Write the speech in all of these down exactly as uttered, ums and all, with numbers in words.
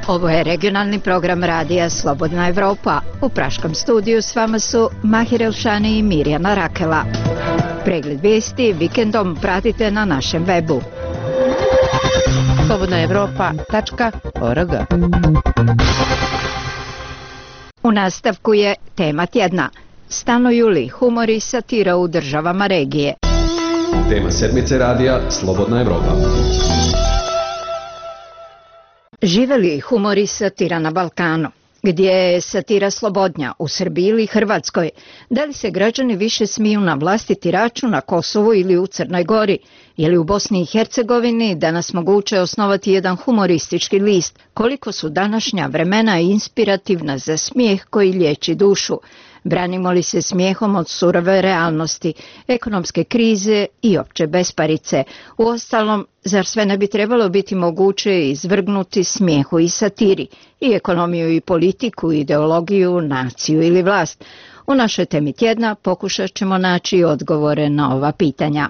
Ovo je regionalni program radija Slobodna Evropa. U praškom studiju s vama su Mahir Elšani i Mirjana Rakela. Pregled vijesti vikendom pratite na našem webu. slobodna evropa tačka org. U nastavku je tema tjedna. Stanuju li humor i satira u državama regije? Tema sedmice radija Slobodna Evropa. Žive li humor i satira na Balkanu? Gdje je satira slobodnja, u Srbiji ili Hrvatskoj? Da li se građani više smiju na vlastiti račun na Kosovu ili u Crnoj Gori? Je li u Bosni i Hercegovini danas moguće osnovati jedan humoristički list? Koliko su današnja vremena inspirativna za smijeh koji liječi dušu? Branimo li se smijehom od surove realnosti, ekonomske krize i opće besparice? Uostalom, zar sve ne bi trebalo biti moguće izvrgnuti smijehu i satiri, i ekonomiju i politiku, ideologiju, naciju ili vlast? U našoj temi tjedna pokušat ćemo naći odgovore na ova pitanja.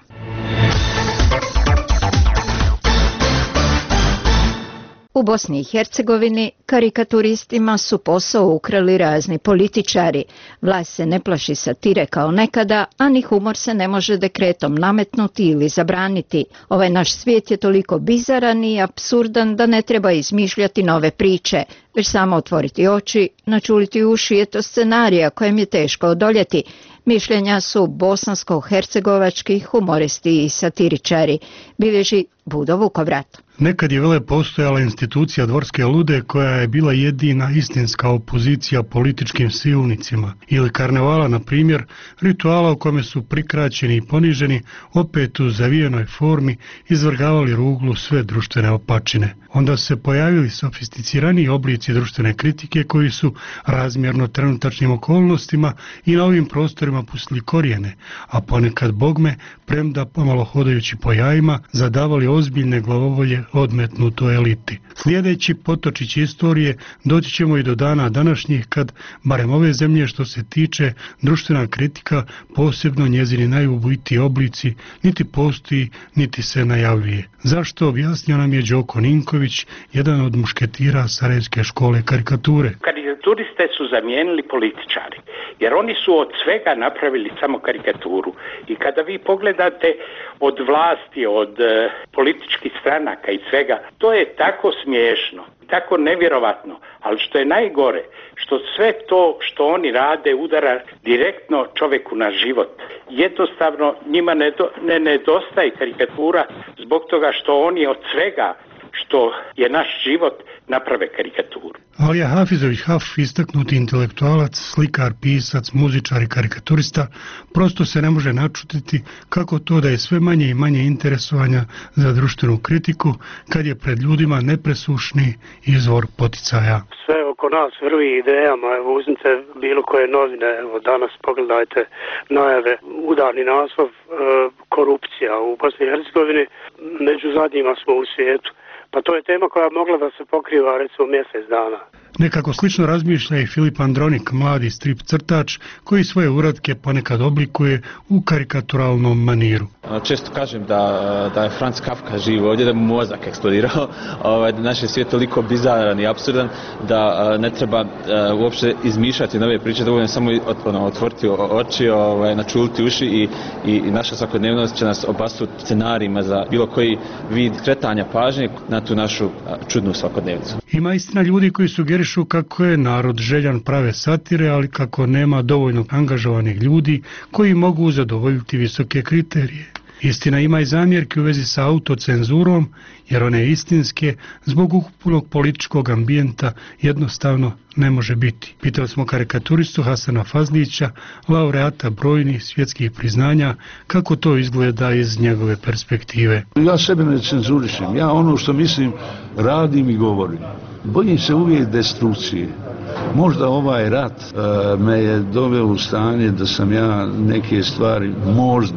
U Bosni i Hercegovini karikaturistima su posao ukrali razni političari. Vlast se ne plaši satire kao nekada, a ni humor se ne može dekretom nametnuti ili zabraniti. Ovaj naš svijet je toliko bizaran i apsurdan da ne treba izmišljati nove priče, već samo otvoriti oči, načuliti uši, je to scenarija kojem je teško odoljeti. Mišljenja su bosansko-hercegovački humoristi i satiričari, bilježi Budo Vukovrat. Nekad je vele postojala institucija Dvorske lude koja je bila jedina istinska opozicija političkim silnicima, ili karnevala, na primjer, rituala u kome su prikraćeni i poniženi, opet u zavijenoj formi izvrgavali ruglu sve društvene opačine. Onda se pojavili sofisticiraniji oblici društvene kritike koji su razmjerno trenutačnim okolnostima i na ovim prostorima pustili korijene, a ponekad bogme, premda pomalo hodajući po jajima, zadavali ozbiljne glavovolje odmetnutoj eliti. Slijedeći potočić istorije doći ćemo i do dana današnjih kad, barem ove zemlje što se tiče društvena kritika, posebno njezini najubojitiji oblici, niti postoji, niti se najavljuje. Zašto, objasnio nam je Đoko Ninković, jedan od mušketira Sarajevske škole karikature. Karikaturiste su zamijenili političari, jer oni su od svega napravili samo karikaturu. I kada vi pogledate od vlasti, od e, političkih stranaka i svega, to je tako smiješno, tako nevjerovatno, ali što je najgore, što sve to što oni rade udara direktno čovjeku na život. Jednostavno njima ne, do, ne nedostaje karikatura zbog toga što oni od svega što je naš život naprave karikaturu. Alija Hafizović Haf, istaknuti intelektualac, slikar, pisac, muzičar i karikaturista, prosto se ne može načutiti kako to da je sve manje i manje interesovanja za društvenu kritiku kad je pred ljudima nepresušni izvor poticaja. Sve oko nas vrvi idejama, evo uzmite bilo koje novine, evo danas pogledajte najave, udarni naslov, e, korupcija u Bosni i Hercegovini, među zadnjima smo u svijetu. Pa to je tema koja mogla da se pokriva recimo mjesec dana. Nekako slično razmišlja i Filip Andronik, mladi strip crtač koji svoje uratke ponekad oblikuje u karikaturalnom maniru. Često kažem da, da je Franz Kafka živ ovdje, da mu mozak eksplodirao, ovaj, da naš je svijet toliko bizaran i apsurdan da ne treba uopće izmišljati nove priče, dovoljno samo otvoriti oči, ovaj, načuliti uši i, i, i naša svakodnevnost će nas obasuti scenarijima za bilo koji vid kretanja pažnje na tu našu čudnu svakodnevnicu. Ima istina ljudi koji sugerišu kako je narod željan prave satire, ali kako nema dovoljno angažovanih ljudi koji mogu zadovoljiti visoke kriterije. Istina, ima i zamjerke u vezi sa autocenzurom, jer one istinske zbog ukupnog političkog ambijenta jednostavno ne može biti. Pitali smo karikaturistu Hasana Fazlića, laureata brojnih svjetskih priznanja, kako to izgleda iz njegove perspektive. Ja sebe ne cenzurišem, ja ono što mislim radim i govorim. Bojim se uvijek destrukcije. Možda ovaj rat uh, me je doveo u stanje da sam ja neke stvari možda,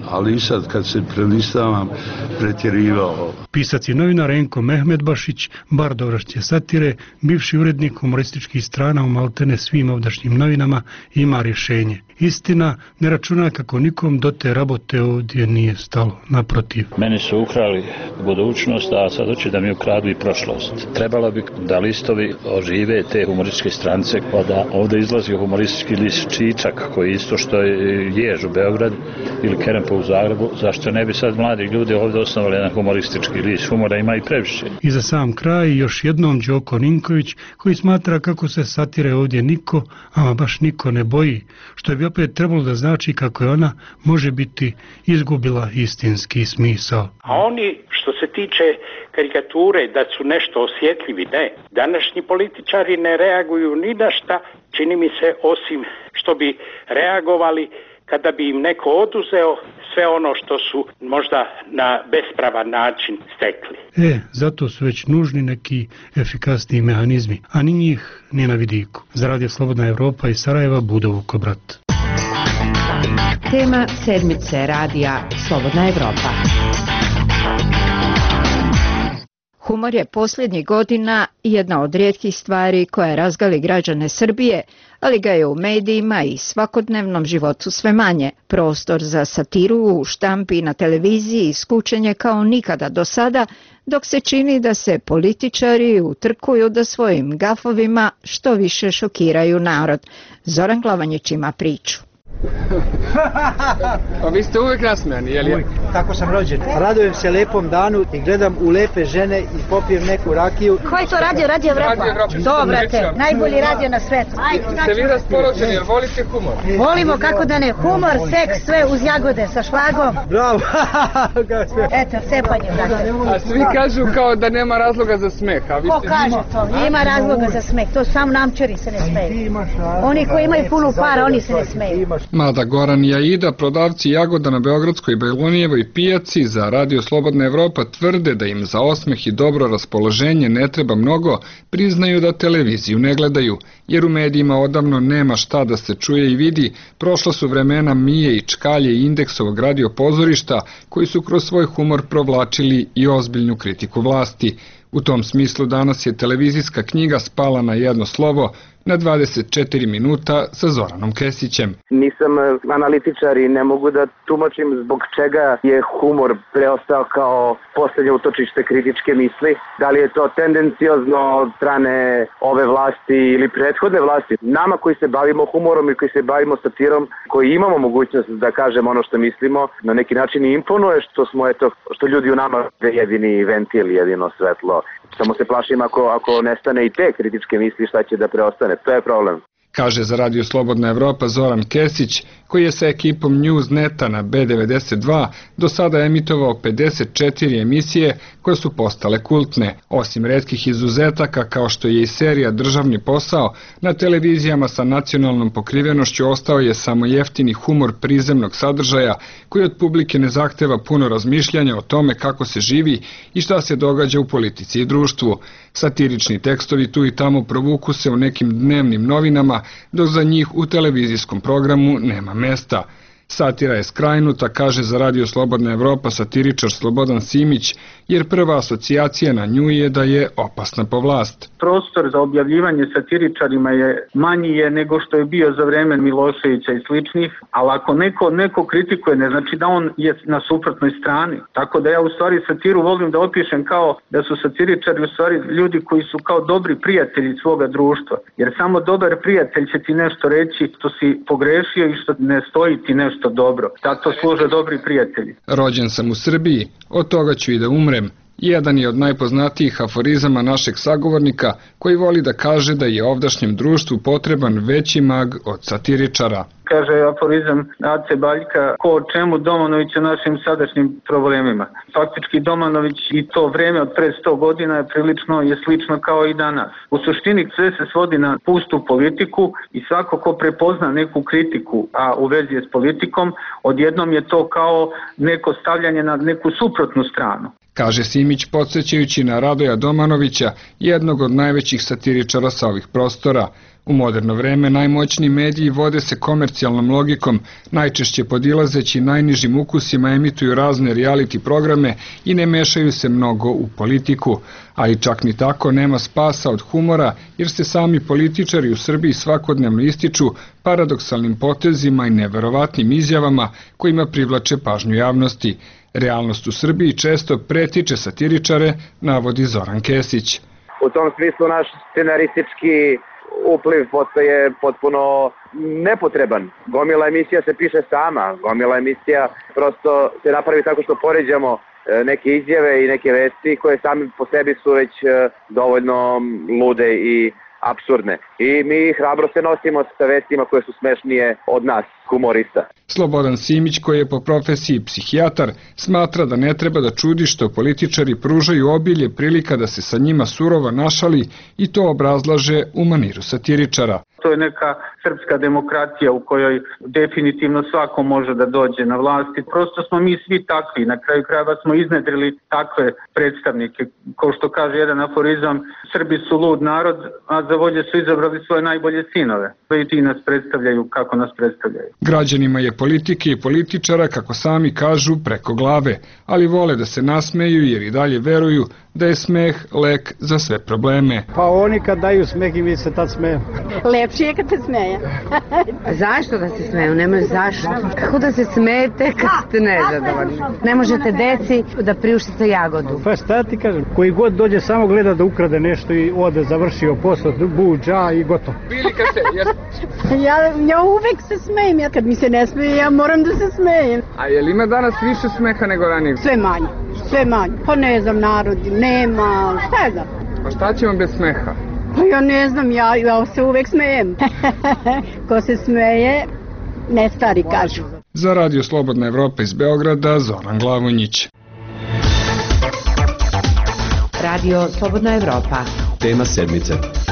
ali i sad kad se prelistavam pretjerivao. Pisac i novinar Enko Mehmedbašić, bar dovršće satire, bivši urednik humorističkih strana u maltene svim ovdašnjim novinama, ima rješenje. Istina, ne računa kako nikom do te rabote ovdje nije stalo, naprotiv. Meni su ukrali budućnost, a sad hoće da mi ukradu i prošlost. Trebalo bi da listovi ožive te humorističke strance, pa da ovdje izlazi humoristički list Čičak, koji isto što je Jež u Beogradu ili Kerempo u Zagrebu, zašto ne bi sad mladi ljudi ovdje osnovali jedan humoristički list? Humora ima i previše. I za sam kraj još jednom Đoko Ninković, koji smatra kako se satire ovdje niko, ama baš niko ne boji, što bi opet trebalo da znači kako je ona, može biti, izgubila istinski smisao. A oni, što se tiče karikature, da su nešto osjetljivi, ne. Današnji političari ne reaguju ni na šta, čini mi se, osim što bi reagovali kada bi im neko oduzeo sve ono što su možda na bespravan način stekli. E, zato su već nužni neki efikasniji mehanizmi, a ni njih ni na vidiku. Za Radio Slobodna Evropa iz Sarajeva, Budo Vukobrat. Tema sedmice radija Slobodna Evropa. Humor je posljednjih godina jedna od rijetkih stvari koja razgali građane Srbije, ali ga je u medijima i svakodnevnom životu sve manje. Prostor za satiru u štampi i na televiziji iskučen je kao nikada do sada, dok se čini da se političari utrkuju da svojim gafovima što više šokiraju narod. Zoran Glavanjić ima priču. Pa vi ste uvijek nasmejani, je li? Uvijek, tako sam rođen. Radujem se lepom danu i gledam u lepe žene i popijem neku rakiju. Ko je to radio? Radio Evropa? Dobrate, najbolji radio na svetu. Ste vi raspoloženi, jer volite humor? Volimo, kako da ne, humor, seks, sve uz jagode sa šlagom. Bravo! Eto, cepanje, brate. A svi kažu kao da nema razloga za smeh, a vi Ko ste... kaže to? Nema razloga za smeh, to sam namčari se ne smeju. Oni koji imaju puno para, oni se ne smeju. Mada Goran i Aida, prodavci jagoda na Beogradskoj i Bajlonijevoj pijaci, za Radio Slobodna Evropa tvrde da im za osmeh i dobro raspoloženje ne treba mnogo, priznaju da televiziju ne gledaju, jer u medijima odavno nema šta da se čuje i vidi. Prošla su vremena Mije i Čkalje i Indeksovog radio pozorišta, koji su kroz svoj humor provlačili i ozbiljnu kritiku vlasti. U tom smislu danas je televizijska knjiga spala na jedno slovo, na dvadeset četiri minuta sa Zoranom Kesićem. Nisam analitičar i ne mogu da tumačim zbog čega je humor preostao kao posljednje utočište kritičke misli. Da li je to tendenciozno od strane ove vlasti ili prethodne vlasti. Nama koji se bavimo humorom i koji se bavimo satirom, koji imamo mogućnost da kažemo ono što mislimo, na neki način i imponuje što smo, eto, što ljudi u nama jedini ventil, jedino svetlo. Samo se plašim ako, ako nestane i te kritičke misli, šta će da preostane. To je problem. Kaže za Radio Slobodna Evropa Zoran Kesić, koji je sa ekipom Newsneta na B devedeset dva do sada emitovao pedeset četiri emisije koje su postale kultne. Osim retkih izuzetaka kao što je i serija Državni posao, na televizijama sa nacionalnom pokrivenošću ostao je samo jeftini humor prizemnog sadržaja koji od publike ne zahteva puno razmišljanja o tome kako se živi i šta se događa u politici i društvu. Satirični tekstovi tu i tamo provuku se u nekim dnevnim novinama, dok za njih u televizijskom programu nema mesta. Satira je skrajnuta, kaže za Radio Slobodna Evropa satiričar Slobodan Simić, jer prva asocijacija na nju je da je opasna po vlast. Prostor za objavljivanje satiričarima je manji je nego što je bio za vreme Miloševića i sličnih, ali ako neko, neko kritikuje, ne znači da on je na suprotnoj strani. Tako da ja u stvari satiru volim da opišem kao da su satiričari u stvari ljudi koji su kao dobri prijatelji svoga društva. Jer samo dobar prijatelj će ti nešto reći što si pogrešio i što ne stoji ti nešto dobro. Tako služe dobri prijatelji. Rođen sam u Srbiji, od toga ću i da umrem. Jedan je od najpoznatijih aforizama našeg sagovornika, koji voli da kaže da je ovdašnjem društvu potreban veći mag od satiričara. Kaže aforizam Ace Baljka, ko o čemu, Domanović o našim sadašnjim problemima. Faktički Domanović i to vreme od pre sto godina je prilično je slično kao i danas. U suštini sve se svodi na pustu politiku i svako ko prepozna neku kritiku, a u vezi je s politikom, odjednom je to kao neko stavljanje na neku suprotnu stranu. Kaže Simić podsjećajući na Radoja Domanovića, jednog od najvećih satiričara sa ovih prostora. U moderno vreme najmoćniji mediji vode se komercijalnom logikom, najčešće podilazeći najnižim ukusima emituju razne reality programe i ne mešaju se mnogo u politiku. Ali čak ni tako nema spasa od humora, jer se sami političari u Srbiji svakodnevno ističu paradoksalnim potezima i neverovatnim izjavama kojima privlače pažnju javnosti. Realnost u Srbiji često pretiče satiričare, navodi Zoran Kesić. U tom smislu naš scenaristički upliv postaje potpuno nepotreban. Gomila emisija se piše sama, gomila emisija prosto se napravi tako što poređamo neke izjave i neke vesti koje sami po sebi su već dovoljno lude i apsurdne. I mi hrabro se nosimo sa vestima koje su smešnije od nas, humorista. Slobodan Simić, koji je po profesiji psihijatar, smatra da ne treba da čudi što političari pružaju obilje prilika da se sa njima surovo našali i to obrazlaže u maniru satiričara. To je neka srpska demokratija u kojoj definitivno svako može da dođe na vlast i prosto smo mi svi takvi. Na kraju krajeva smo iznedrili takve predstavnike. Kao što kaže jedan aforizam, Srbi su lud narod, a za volje su izabrali svoje najbolje sinove. I ti nas predstavljaju kako nas predstavljaju. Građanima je politike i političara, kako sami kažu, preko glave, ali vole da se nasmeju jer i dalje veruju da je smeh lek za sve probleme. Pa oni kad daju smeh i mi se tad smeju. Lepši je kad se smeje. Zašto da se smeju? Nemoj zašto. Kako da se smejete kad ste nezadovoljni? Ne možete deci da priuštite jagodu. Pa šta ti kažem? Koji god dođe samo gleda da ukrade nešto i ode, završio posao, buđa i gotovo. ja, ja uvek se smejem. Ja kad mi se ne smeje, ja moram da se smejem. A je li ima danas više smeha nego ranije? Sve manje. Sve manje. Pa ne znam, narod nema, šta je znam? Pa šta ćemo bez smeha? Pa ja ne znam, ja, ja se uvek smejem. Ko se smeje, ne stari kažu. Za Radio Slobodna Evropa iz Beograda, Zoran Glavonjić. Radio Slobodna Evropa. Tema sedmice.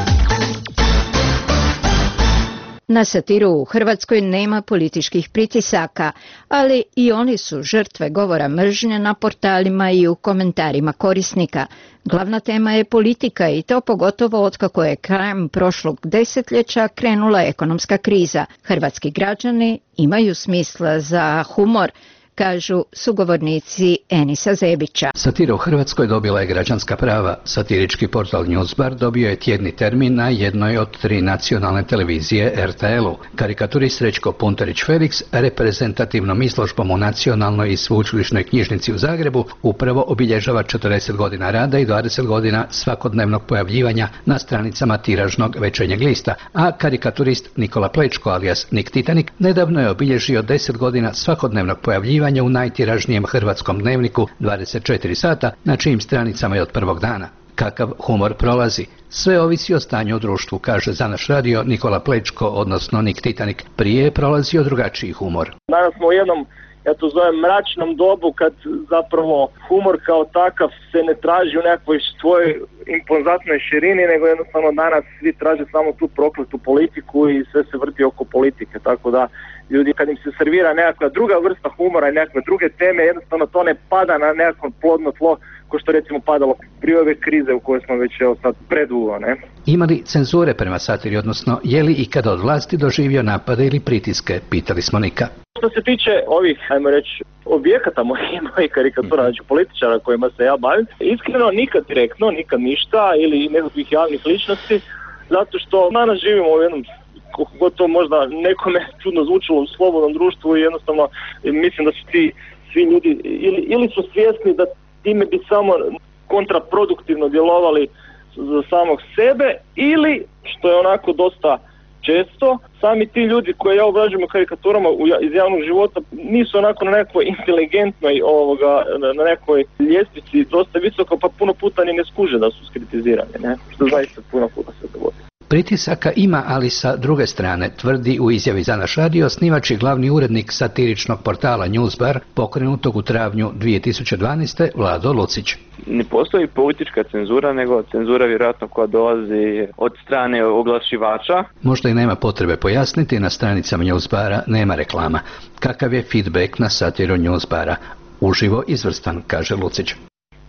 Na satiru u Hrvatskoj nema političkih pritisaka, ali i oni su žrtve govora mržnje na portalima i u komentarima korisnika. Glavna tema je politika i to pogotovo otkako je krajem prošlog desetljeća krenula ekonomska kriza. Hrvatski građani imaju smisla za humor, kažu sugovornici Enisa Zebića. Satira u Hrvatskoj dobila je građanska prava. Satirički portal Newsbar dobio je tjedni termin na jednoj od tri nacionalne televizije R T L-u. Karikaturist Srećko Punterić-Felix reprezentativnom izložbom u Nacionalnoj i sveučilišnoj knjižnici u Zagrebu upravo obilježava četrdeset godina rada i dvadeset godina svakodnevnog pojavljivanja na stranicama tiražnog Večernjeg lista, a karikaturist Nikola Plečko alias Nik Titanik nedavno je obilježio deset godina svakodnevnog pojavljivanja u najtiražnijem hrvatskom dnevniku dvadeset četiri sata, na čijim stranicama je od prvog dana. Kakav humor prolazi? Sve ovisi o stanju u društvu, kaže za naš radio Nikola Plečko, odnosno Nik Titanik. Prije je prolazio drugačiji humor. Danas smo u jednom, ja to zovem, mračnom dobu kad zapravo humor kao takav se ne traži u nekoj svojoj impozantnoj širini, nego jednostavno danas svi traže samo tu prokletu politiku i sve se vrti oko politike, tako da ljudi kad im se servira nekakva druga vrsta humora i nekakve druge teme, jednostavno to ne pada na nekakvo plodno tlo ko što recimo padalo prije ove krize u kojoj smo već evo sad predugo, ne? Ima li cenzure prema satiri, odnosno je li ikada od vlasti doživio napade ili pritiske, pitali smo Nika. Što se tiče ovih, ajmo reći, objekata mojih, mojih karikatura, znači političara kojima se ja bavim, iskreno nikad direktno, nikad ništa ili nekakvih javnih ličnosti, zato što danas živimo u jednom, gotovo možda nekome čudno zvučilo, u slobodnom društvu i jednostavno mislim da su ti svi ljudi ili, ili su svjesni da time bi samo kontraproduktivno djelovali za samog sebe ili, što je onako dosta često, sami ti ljudi koje ja obrađujem karikaturama iz javnog života nisu onako na nekoj inteligentnoj ovoga, na nekoj ljestvici dosta visoko, pa puno puta ni ne skuže da su skritizirani, ne? Što zaista puno puta se dogodi. Pritisaka ima, ali sa druge strane, tvrdi u izjavi za naš radio osnivač i glavni urednik satiričnog portala Newsbar, pokrenutog u travnju dvije tisuće dvanaeste. Vlado Lucić. Ne postoji politička cenzura, nego cenzura vjerojatno koja dolazi od strane oglašivača. Možda i nema potrebe pojasniti, na stranicama Newsbara nema reklama. Kakav je feedback na satiru Newsbara? Uživo izvrstan, kaže Lucić.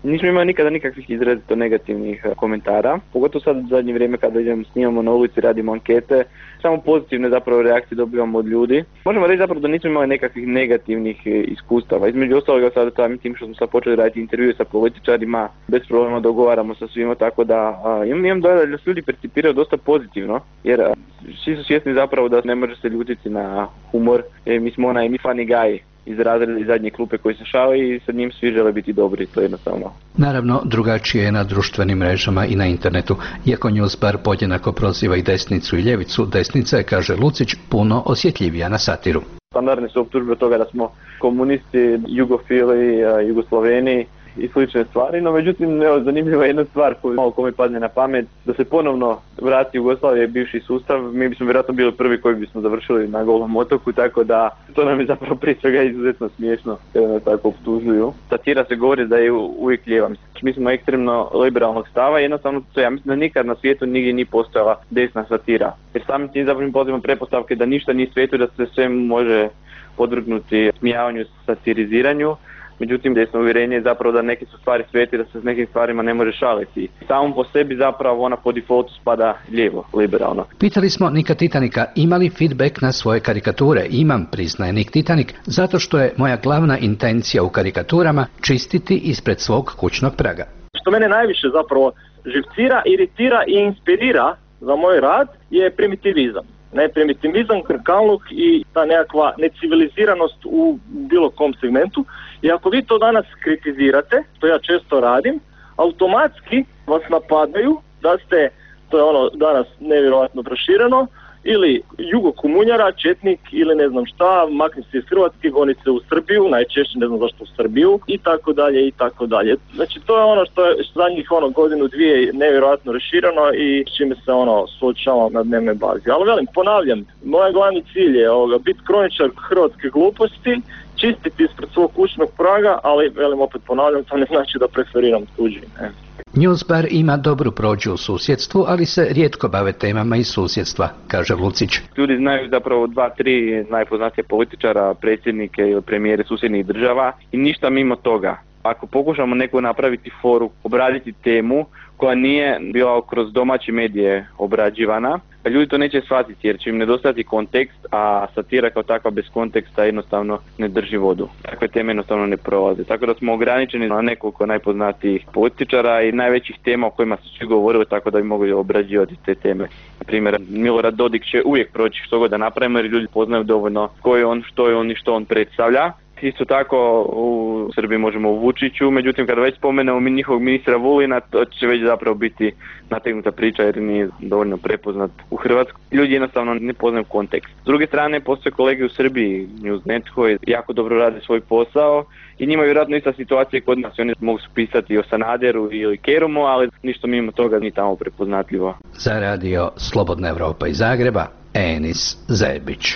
Nismo imali nikada nikakvih izrazito negativnih komentara, pogotovo sad u zadnje vrijeme kada idemo, snimamo na ulici, radimo ankete, samo pozitivne zapravo reakcije dobivamo od ljudi. Možemo reći zapravo da nismo imali nekakvih negativnih iskustava. Između ostaloga sada samim tim što smo sad počeli raditi intervjue sa političarima, bez problema dogovaramo sa svima, tako da a, imam, imam dojam da se ljudi percipiraju dosta pozitivno, jer a, svi su svjesni zapravo da ne može se ljutiti na humor, jer mi smo onaj mi funny guy iz razreda iz zadnje klupe koji se šale i sa njim svi žele biti dobri, to je jednostavno. Naravno, drugačije je na društvenim mrežama i na internetu. Iako Newsbar podjednako proziva i desnicu i ljevicu, desnica je, kaže Lucić, puno osjetljivija na satiru. Standardne su optužbe od toga da smo komunisti, jugofili, jugosloveni i slične stvari, no međutim evo, zanimljiva je jedna stvar koju malo kome padne na pamet, da se ponovno vrati Jugoslavije bivši sustav, mi bismo vjerojatno bili prvi koji bismo završili na Golom otoku, tako da to nam je zapravo prije svega izuzetno smiješno kada nas tako optužuju. Satira se govori da je uvijek lijeva. Mi smo ekstremno liberalnog stava i jednostavno to ja mislim da nikad na svijetu nigdje nije postojala desna satira. Jer samim tim zapravo pozivamo pretpostavke da ništa nije svijetu, da se sve može podvrgnuti smijavanju, satiriziranju. Međutim, desno uvjerenje je zapravo da neke su stvari sveti, da se s nekim stvarima ne može šaliti. Samom po sebi zapravo ona po defaultu spada lijevo, liberalno. Pitali smo Nika Titanika ima li feedback na svoje karikature. Imam, priznaje Nik Titanik, zato što je moja glavna intencija u karikaturama čistiti ispred svog kućnog praga. Što mene najviše zapravo živcira, iritira i inspirira za moj rad je primitivizam. Ne, primitivizam, krkaluk i ta nekakva neciviliziranost u bilo kom segmentu. I ako vi to danas kritizirate, što ja često radim, automatski vas napadaju da ste, to je ono danas nevjerojatno prošireno, ili jugokomunjara, četnik ili ne znam šta, makni se iz Hrvatske, goni se u Srbiju, najčešće ne znam zašto u Srbiju i tako dalje i tako dalje. Znači to je ono što je zadnjih ono godinu dvije nevjerojatno rašireno i s čime se ono suočavam na dnevnoj bazi. Ali velim, ponavljam, moj glavni cilj je ovoga, biti kroničar hrvatske gluposti, čistiti ispred svog kućnog praga, ali velim opet ponavljam, to ne znači da preferiram tuđi. Ne. Newsbar ima dobru prođu u susjedstvu, ali se rijetko bave temama iz susjedstva, kaže Lucić. Ljudi znaju zapravo dva, tri najpoznatije političara, predsjednike ili premijere susjednih država i ništa mimo toga. Ako pokušamo neko napraviti foru, obraditi temu koja nije bila kroz domaće medije obrađivana, ljudi to neće shvatiti jer će im nedostati kontekst, a satira kao takva bez konteksta jednostavno ne drži vodu. Takve teme jednostavno ne prolaze. Tako da smo ograničeni na nekoliko najpoznatijih političara i najvećih tema o kojima su svi govorili, tako da bi mogli obrađivati te teme. Na primjer, Milorad Dodik će uvijek proći što god da napravimo jer ljudi poznaju dovoljno ko je on, što je on i što on predstavlja. Isto tako u Srbiji možemo u Vučiću, međutim kada već spomenemo mi njihovog ministra Vulina, to će već zapravo biti nategnuta priča jer nije dovoljno prepoznat u Hrvatskoj. Ljudi jednostavno ne poznaju kontekst. S druge strane, postoje kolege u Srbiji, Newsnet, koji jako dobro rade svoj posao i njima je vjerojatno ista situacija kod nas. Oni mogu pisati o Sanaderu ili Kerumu, ali ništa mimo toga nije tamo prepoznatljivo. Za radio Slobodna Evropa iz Zagreba, Enis Zebić.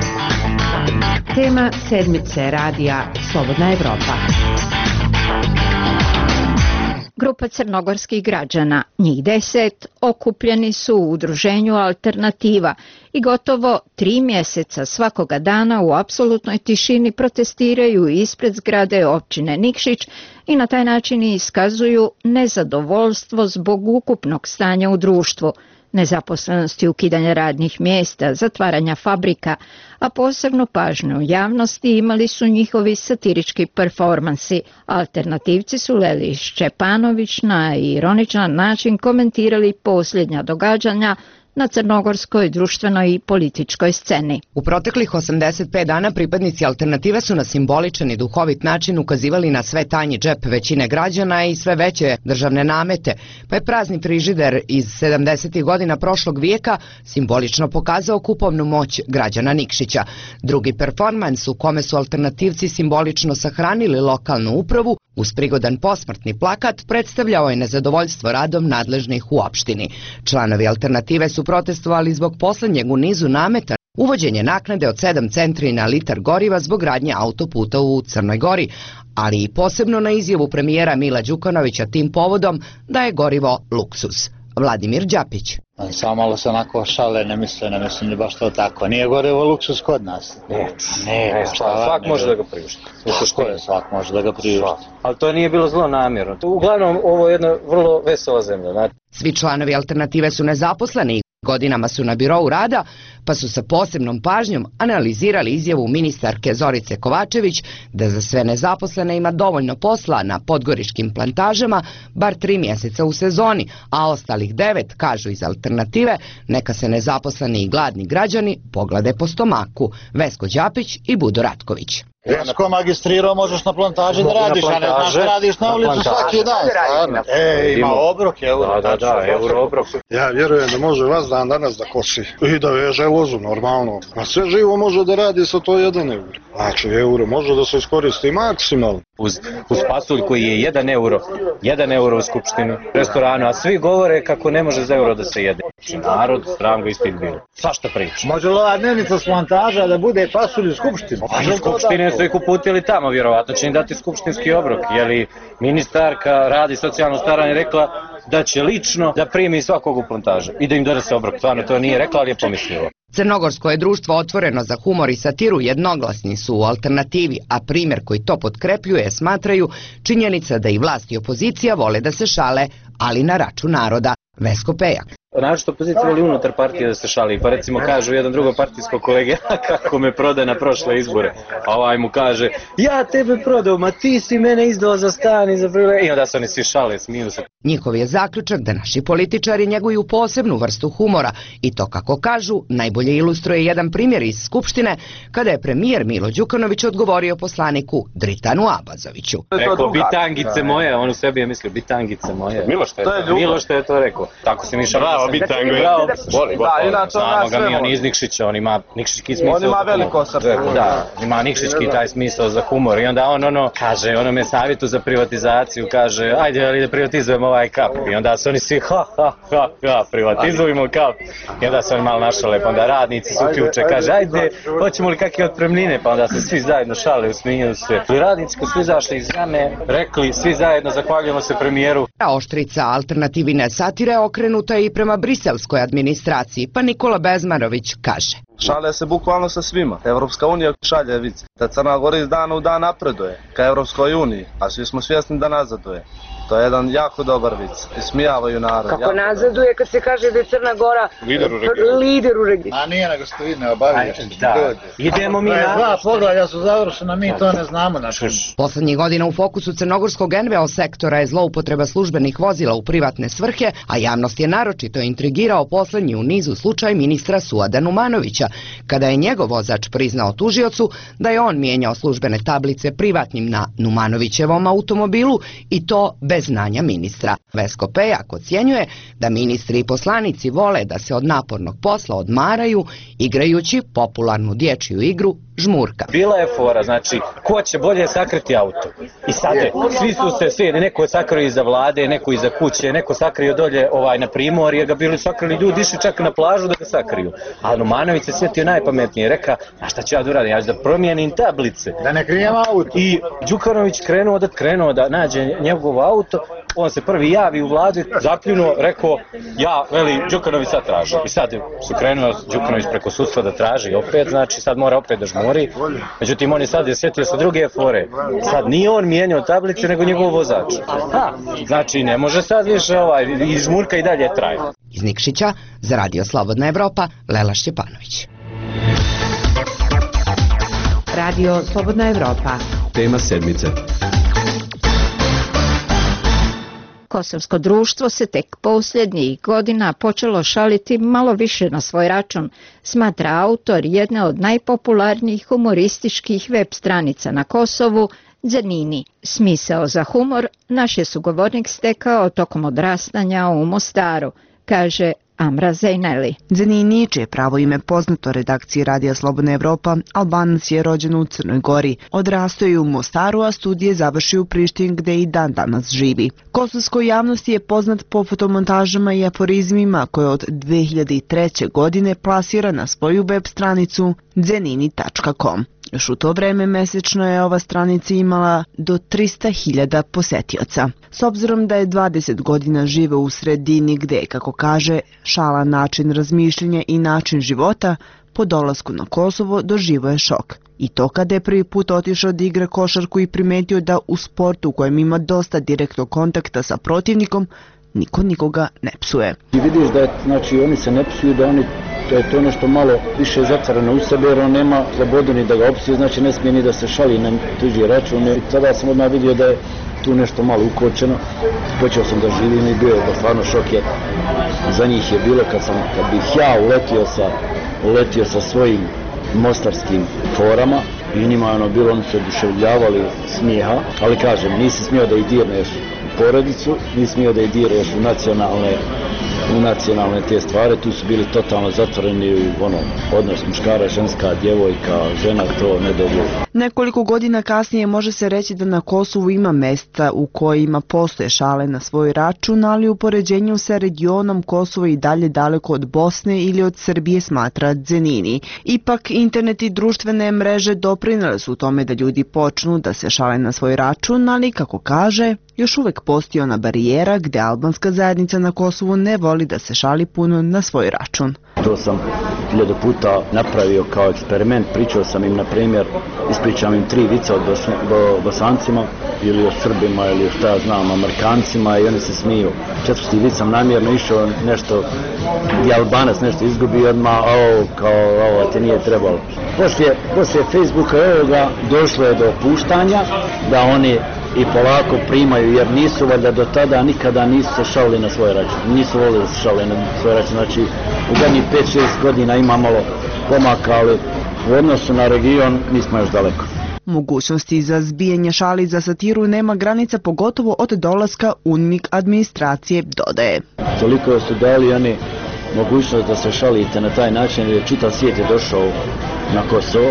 Tema sedmice radija Slobodna Evropa. Grupa crnogorskih građana, njih deset, okupljeni su u udruženju Alternativa i gotovo tri mjeseca svakoga dana u apsolutnoj tišini protestiraju ispred zgrade općine Nikšić i na taj način iskazuju nezadovoljstvo zbog ukupnog stanja u društvu, nezaposlenosti, ukidanja radnih mjesta, zatvaranja fabrika, a posebnu pažnju javnosti imali su njihovi satirički performansi. Alternativci su Leli Šćepanović na ironičan način komentirali posljednja događanja na crnogorskoj društvenoj i političkoj sceni. U proteklih osamdeset pet dana pripadnici Alternative su na simboličan i duhovit način ukazivali na sve tanji džep većine građana i sve veće državne namete, pa je prazni frižider iz sedamdesetih godina prošlog vijeka simbolično pokazao kupovnu moć građana Nikšića. Drugi performans u kome su alternativci simbolično sahranili lokalnu upravu uz prigodan posmrtni plakat predstavljao je nezadovoljstvo radom nadležnih u opštini. Članovi Alternative su protestovali zbog posljednjeg u nizu nameta uvođenje naknade od sedam centri na litar goriva zbog gradnje autoputa u Crnoj Gori, ali i posebno na izjavu premijera Mila Đukanovića tim povodom da je gorivo luksuz. Vladimir Đapić. Samo malo se onako šale, ne misle, ne mislim ni baš to tako. Nije gore ovo luksus kod nas. Ne, ne, svak može da ga priušti. Svak može da ga priušti. Ali to nije bilo zlo namjerno. Uglavnom, ovo je jedna vrlo vesela zemlja. Svi članovi Alternative su nezaposleni. Godinama su na birou rada, pa su sa posebnom pažnjom analizirali izjavu ministarke Zorice Kovačević da za sve nezaposlene ima dovoljno posla na podgoričkim plantažama, bar tri mjeseca u sezoni, a ostalih devet, kažu iz Alternative, neka se nezaposleni i gladni građani poglede po stomaku. Vesko Đapić i Budo Ratković. Vesko magistrirao, možeš na plantaži da radiš, a ne znaš da radiš na ulicu svaki dan. E, ima obrok, euro. Da, da, euro obrok. Ja vjerujem da može vas dan danas da kosi i da veže vozu normalno. A sve živo može da radi sa to jedan euro. Znači, euro može da se iskoristi maksimalno. Uz, uz pasulj koji je jedan euro, jedan euro u skupštini, restoranu, a svi govore kako ne može za euro da se jede. Narod, sram ga istih bilo. Svašta priča. Može li ova dnevnica s plantaža da bude pasulj u skupštini? Pa i skupštine su ih uputili tamo, vjerovatno će im dati skupštinski obrok, jer i ministarka radi socijalno staranje rekla da će lično da primi svakog u plantaže i da im donese obrok. Stvarno to nije rekla, ali je pomislila. Crnogorsko je društvo otvoreno za humor i satiru, jednoglasni su u Alternativi, a primjer koji to potkrepljuje smatraju činjenica da i vlast i opozicija vole da se šale, ali na račun naroda. Vesko Pejak. Našto opozicija voli unutar partije da se šali, pa recimo kažu jedan drugo partijsko kolege kako me prode na prošle izbore, a ovaj mu kaže ja tebe prodao, ma ti si mene izdao za stan i za prile, i onda se oni svi šale, smiju se. Njihov je zaključak da naši političari njeguju posebnu vrstu humora i to, kako kažu, najbolje ilustruje jedan primjer iz Skupštine kada je premijer Milo Đukanović odgovorio poslaniku Dritanu Abazoviću. Rekao, bitangice moje, on u sebi je mislio bitangice moje. Miloš što je to rekao. Tako se mi šalimo. Bitango je. Voli, znamo ga mi, on iz Nikšića, on ima nikšićki smisao. On ima veliko srce. Da, ima nikšićki taj smisao za humor i onda on ono kaže, ono me savjetu za privatizaciju, kaže, ajde ali da privatizujemo ovaj kap. I onda su oni svi ha ha ha ha, privatizujemo kap. I onda se oni malo našale, pa onda radnici su ključe, kaže, ajde, hoćemo li kakve otpremnine, pa onda se svi zajedno šale, usmiju se. I radnici koji su izašli iz jame, rekli, svi zajedno zahvaljujemo se premijeru. Oštrica alternativine satire okrenuta i prema briselskoj administraciji, pa Nikola Bezmarović kaže. Šale se bukvalno sa svima. Evropska unija šalje vic da Crna Gora iz dana u dan napreduje ka Evropskoj uniji, a svi smo svjesni da nazaduje. To je jedan jako dobar vic. Ismijavaju narod. Kako jako nazaduje kad se kaže da je Crna Gora lider u regionu? A nije nego što vidne obavljaju. Idemo mi na... Dva poglavlja su završena, mi to ne znamo. Poslednjih godina u fokusu crnogorskog en ve o sektora je zloupotreba službenih vozila u privatne svrhe, a javnost je naročito intrigirao poslednji u nizu slučaj ministra Suada Numanovića, kada je njegov vozač priznao tužiocu da je on mijenjao službene tablice privatnim na Numanovićevom automobilu i to bez znanja ministra. Vesko Pejak ocjenjuje da ministri i poslanici vole da se od napornog posla odmaraju igrajući popularnu dječju igru žmurka. Bila je fora, znači, ko će bolje sakriti auto? I sad, svi su se, svi, neko je sakrio iza vlade, neko iza kuće, neko sakrio dolje ovaj, na Primorje, ga bili sakrili ljudi, išli čak na plažu da ga sakriju. A Numanović se sjetio najpametnije, reka, a šta ću ja da uradim, ja ću da promijenim tablice. Da ne krijem auto. I Đukanović krenuo da, krenuo da nađe njegov auto, on se prvi javi u vladi, zakljuno, rekao, ja, veli, Đukanović sad traži. I sad su krenuo Đukanović preko sudstva da traži opet, znači sad mora opet da žmuri. Međutim, on je sad je sjetio sa druge fore. Sad nije on mijenjao tablice, nego njegov vozač. Ha, znači ne može sad više ovaj, i žmurka i dalje traje. Iz Nikšića, za Radio Slobodna Evropa, Lela Šćepanović. Radio Slobodna Evropa. Tema sedmice. Kosovsko društvo se tek posljednjih godina počelo šaliti malo više na svoj račun, smatra autor jedne od najpopularnijih humorističkih web stranica na Kosovu, Dzenini. Smisao za humor naš je sugovornik stekao tokom odrastanja u Mostaru, kaže Amra Zejneli. Dzenini, čije pravo ime poznato redakciji Radija Slobodna Evropa, Albanac je rođen u Crnoj Gori. Odrastao je u Mostaru, a studije završio u Prištini gde i dan danas živi. Kosovskoj javnosti je poznat po fotomontažama i aforizmima koje od dve hiljade treće. godine plasira na svoju web stranicu dzenini tačka com. Još u to vreme mesečno je ova stranica imala do trista hiljada posetioca. S obzirom da je dvadeset godina žive u sredini gde, kako kaže, šala način razmišljanja i način života, po dolasku na Kosovo doživo je šok. I to kada je prvi put otišao da igra košarku i primetio da u sportu u kojem ima dosta direktnog kontakta sa protivnikom, niko nikoga ne psuje. I vidiš da znači, oni se ne psuju, da oni to je to nešto malo više zatvoreno u sebe, jer on nema slobodu ni da ga opsuje, znači ne smije ni da se šali na tuđi račun. I tada sam odmah vidio da je tu nešto malo ukočeno. Počeo sam da živim i bio je da stvarno šok, jer za njih je bilo kad, sam, kad bih ja uletio sa, uletio sa svojim mostarskim forama i njima je ono bilo, oni se oduševljavali smijeha, ali kažem, nisi smio da ih dirneš u porodicu, nisi smio da ih dirneš u nacionalne u nacionalne te stvari, tu su bili totalno zatvoreni u ono, odnos muškara, ženska, djevojka, žena, to ne dobro. Nekoliko godina kasnije može se reći da na Kosovu ima mesta u kojima postoje šale na svoj račun, ali u poređenju sa regionom Kosovo i dalje daleko od Bosne ili od Srbije, smatra Dženini. Ipak, internet i društvene mreže doprinele su tome da ljudi počnu da se šale na svoj račun, ali, kako kaže, još uvek postoji ona barijera gde albanska zajednica na Kosovu ne voli da se šali puno na svoj račun. To sam hiljadu puta napravio kao eksperiment, pričao sam im, na primjer, ispričam im tri vica o Bosancima ili o Srbima ili o šta ja znam, Amerikancima, i oni se smiju. Četvrti vic sam namjerno išao nešto, gdje Albanac nešto izgubi, odmah, ovo, kao, ovo ti nije trebalo. Poslije, poslije Facebooka i ovoga došlo je do opuštanja, da oni i polako primaju, jer nisu valjda do tada nikada nisu se šalili na svoj račun, nisu volili da se šalili na svoj račun, znači u zadnjih pet šest godina ima malo pomaka, ali u odnosu na region mi smo još daleko. Mogućnosti za zbijanje šali za satiru nema granica, pogotovo od dolaska UNMIK administracije, dodaje. Toliko su dali oni mogućnost da se šalite na taj način, jer čitav svijet je došao na Kosovo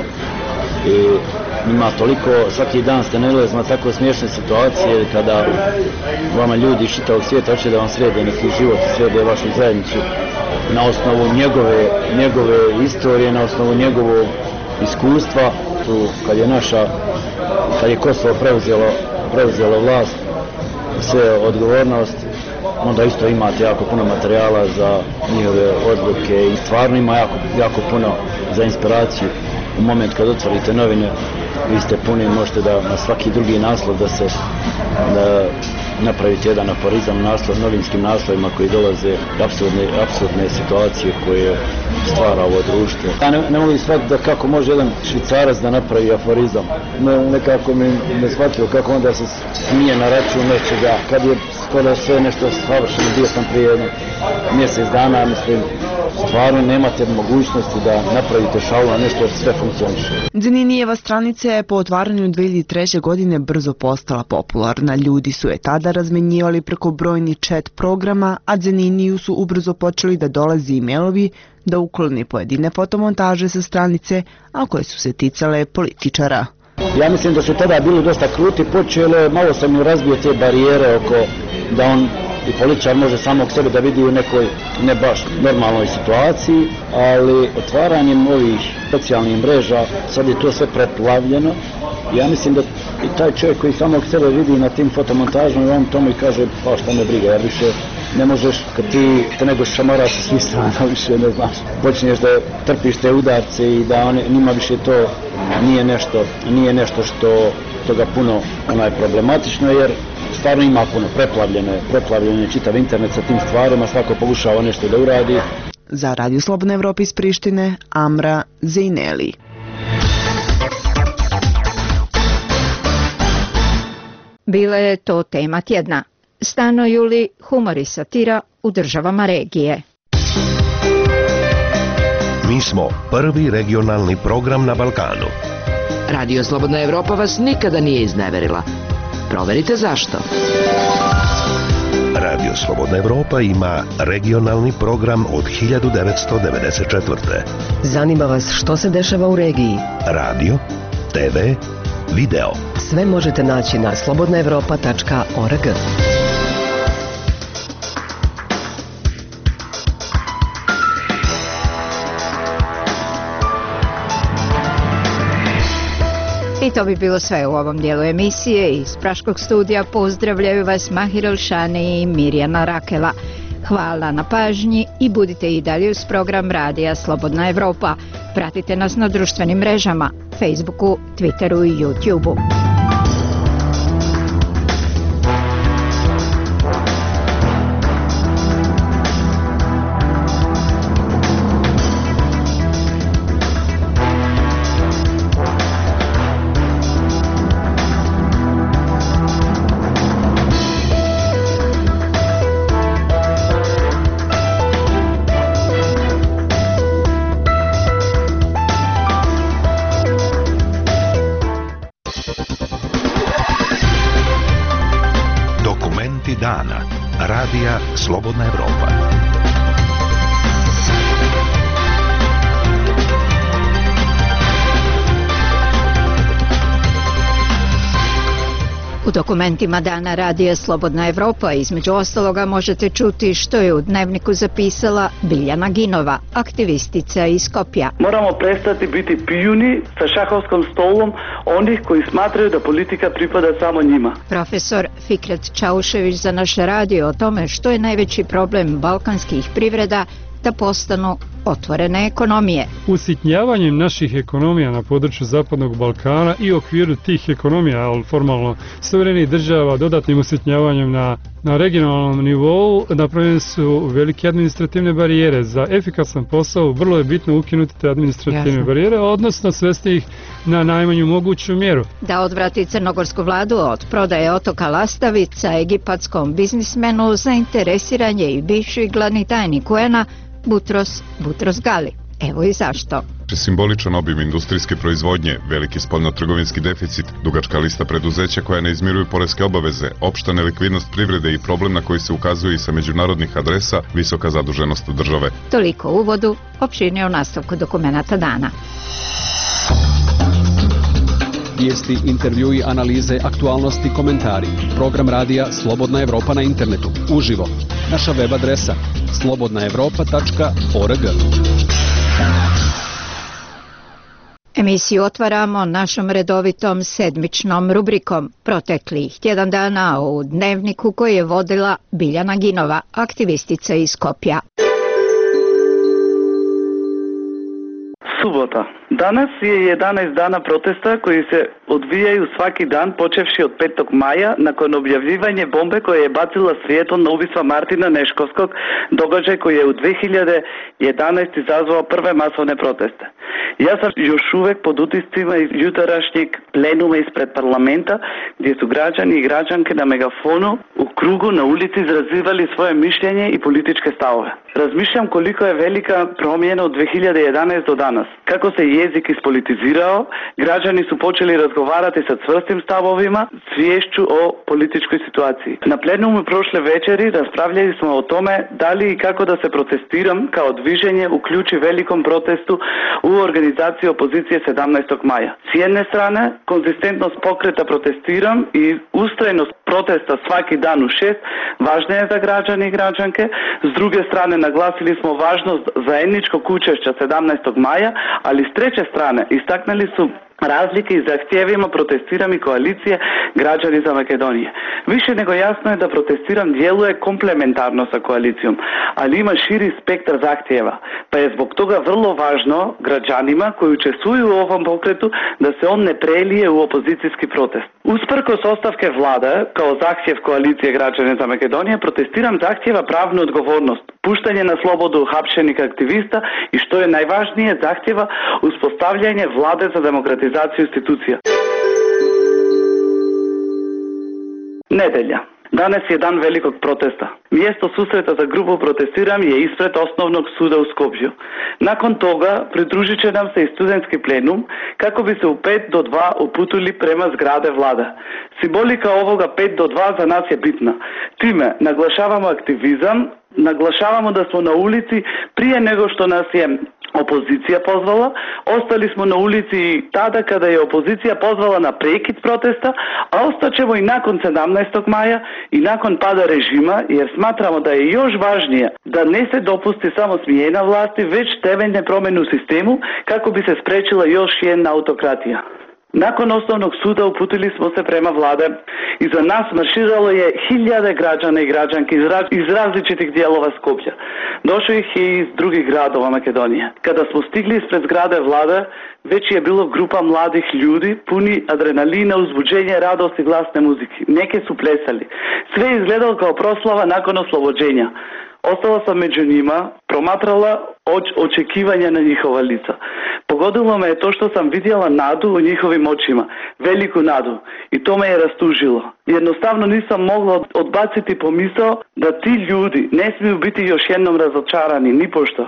i ima toliko, svaki dan ste nailazili na tako smiješne situacije kada vama ljudi iz čitavog svijeta hoće da vam srede neki život, srede vašu zajednicu na osnovu njegove, njegove istorije, na osnovu njegovog iskustva. Tu, kad je naša, kad je Kosovo preuzelo, preuzelo vlast, sve odgovornost, onda isto imate jako puno materijala za njihove odluke i stvarno ima jako, jako puno za inspiraciju. U moment kad otvorite novine, vi ste puni, možete da na svaki drugi naslov da se da napravite jedan aforizam, naslov, novinskim naslovima koji dolaze, apsurdne, apsurdne situacije koje stvara ovo društvo. Ja ne, ne mogu shvatiti da kako može jedan Švicarac da napravi aforizam. Ne, nekako mi ne shvatilo kako onda se smije na račun nečega, kad je skoro sve nešto savršeno. Bio sam prije jedno mjesec dana, mislim, stvarno nemate mogućnosti da napravite šalu na nešto jer sve funkcioniše. Dženinijeva stranica je po otvaranju dve hiljade treće. godine brzo postala popularna. Ljudi su je tada razmenjivali preko brojnih chat programa, a Dženiniju su ubrzo počeli da dolazi e-mailovi da ukloni pojedine fotomontaže sa stranice, a koje su se ticale političara. Ja mislim da su tada bili dosta kruti, počelo, malo sam im razbio te barijere oko da on i političar može samog sebe da vidi u nekoj ne baš normalnoj situaciji, ali otvaranjem ovih socijalnih mreža sad je to sve preplavljeno. Ja mislim da i taj čovjek koji samog sebe vidi na tim fotomontažama, on tomu i kaže, pa šta me briga, jer više ne možeš, kad ti te nego šamara sa svih strana, više ne znaš, počinješ da trpiš te udarce i da one, njima više to nije nešto, nije nešto što toga puno onaj problematično, jer stvarno ima puno preplavljene, preplavljene čitav internet sa tim stvarima, svako pokušava nešto da uradi. Za Radio Slobodna Evropa iz Prištine, Amra Zejneli. Bila je to tema tjedna. Stanuju li humor i satira u državama regije? Mi smo prvi regionalni program na Balkanu. Radio Slobodna Evropa vas nikada nije izneverila. Proverite zašto. Radio Slobodna Evropa ima regionalni program od hiljadu devetsto devedeset četvrte. Zanima vas što se dešava u regiji? Radio, te ve, video. Sve možete naći na slobodna evropa tačka org. I to bi bilo sve u ovom dijelu emisije. Iz Praškog studija pozdravljaju vas Mahir Elšani i Mirjana Rakela. Hvala na pažnji i budite i dalje uz program Radija Slobodna Evropa. Pratite nas na društvenim mrežama, Facebooku, Twitteru i YouTubeu. Dana. Radija Slobodna Evropa. U dokumentima Dana Radija Slobodna Evropa između ostaloga možete čuti što je u dnevniku zapisala Biljana Ginova, aktivistica iz Skopja. Moramo prestati biti pijuni sa šahovskom stolom onih koji smatraju da politika pripada samo njima. Profesor Fikret Čaušević za naš radio o tome što je najveći problem balkanskih privreda da postanu otvorene ekonomije. Usitnjavanjem naših ekonomija na području Zapadnog Balkana i u okviru tih ekonomija, ali formalno suverenih država, dodatnim usitnjavanjem na, na regionalnom nivou, napravljene su velike administrativne barijere. Za efikasan posao vrlo je bitno ukinuti te administrativne Jasne. barijere, odnosno svesti ih na najmanju moguću mjeru. Da odvrati crnogorsku vladu od prodaje otoka Lastavica egipatskom biznismenu, zainteresiran je i bivši glavni tajnik U N-a Butros Butros Gali. Evo i zašto. Simboličan obim industrijske proizvodnje, veliki spoljno-trgovinski deficit, dugačka lista preduzeća koja ne izmiruju poreske obaveze, opšta nelikvidnost privrede i problem na koji se ukazuje i sa međunarodnih adresa, visoka zaduženost države. Toliko u uvodu, opširnije u nastavku dokumenata dana. Vijesti, intervjui, analize, aktualnosti, komentari. Program radija Slobodna Evropa na internetu. Uživo. Naša web adresa slobodna evropa tačka org. Emisiju otvaramo našom redovitom sedmičnom rubrikom proteklih tjedan dana u dnevniku koji je vodila Biljana Ginova, aktivistica iz Skopja. Subota. Danas je jedanaest dana protesta koji se odvijaju svaki dan počevši od petog maja nakon objavljivanja bombe koje je bacila svjetlo na ubistva Martina Neškovskog, događaj koji je u dve hiljade jedanaeste. izazvao prve masovne proteste. Ja sam još uvijek pod utiscima iz jutarašnjeg plenuma ispred parlamenta gdje su građani i građanke na megafonu u krugu na ulici izrazivali svoje mišljenje i političke stavove. Razmišljam koliko je velika promjena od dve hiljade jedanaeste. do danas. Kako se jezik ispolitizirao, građani su počeli razgovarati sa čvrstim stavovima, sviješću o političkoj situaciji. Na plenumu prošle večeri raspravljali smo o tome da li i kako da se protestiram kao dviženje uključi velikom protestu u organizaciji opozicije sedamnaestog maja. S jedne strane, konzistentnost pokreta protestiram i ustrajnost protesta svaki dan u šest važna je za građane i građanke. S druge strane, naglasili smo važnost zajedničkog učešća sedamnaestog maja, ali s treće strane istaknuli su razlike i zahtjevima protestiram i koalicije građani za Makedonije. Više nego jasno je da protestiram djeluje komplementarno sa koalicijom, ali ima širi spektar zahtjeva, pa je zbog toga vrlo važno građanima koji učestvuju u ovom pokretu da se on ne prelije u opozicijski protest. Usprkos ostavke vlade kao zahtjev koalicije građana za Makedonije, protestiram zahtjeva pravnu odgovornost, puštanje na slobodu hapšenih aktivista i što je najvažnije zahtjeva uspostavljanje vlade za demokratizaciju institucija. Nedelja. Danas je dan velikog protesta. Mjesto susreta za grupu protestiram je ispred osnovnog suda u Skopju. Nakon toga pridružit će nam se i studentski plenum kako bi se u pet do dva uputili prema zgrade vlade. Simbolika ovoga pet do dva za nas je bitna. Time naglašavamo aktivizam, naglašavamo da smo na ulici prije nego što nas je opozicija pozvala, ostali smo na ulici tada kada je opozicija pozvala na prekid protesta, a ostaćemo i nakon sedamnaestog maja i nakon pada režima, jer smatramo da je još važnije da ne se dopusti samo smjena vlasti, već temeljne promjene u sistemu kako bi se sprečila još jedna autokratija. Nakon osnovnog suda uputili smo se prema vlade i za nas marširalo je hiljade građana i građanki iz, raz, iz različitih dijelova Skoplja. Došlo ih i iz drugih gradova Makedonije. Kada smo stigli ispred zgrade vlade, već je bilo grupa mladih ljudi puni adrenalina, uzbuđenja, radosti i glasne muzike. Neke su plesali. Sve je izgledalo kao proslava nakon oslobođenja. Ostala sam među njima, promatrala oč- očekivanja na njihova lica. Pogodilo me je to što sam vidjela nadu u njihovim očima, veliku nadu, i to me je rastužilo. Jednostavno nisam mogla odbaciti pomisao da ti ljudi ne smiju biti još jednom razočarani, ni pošto.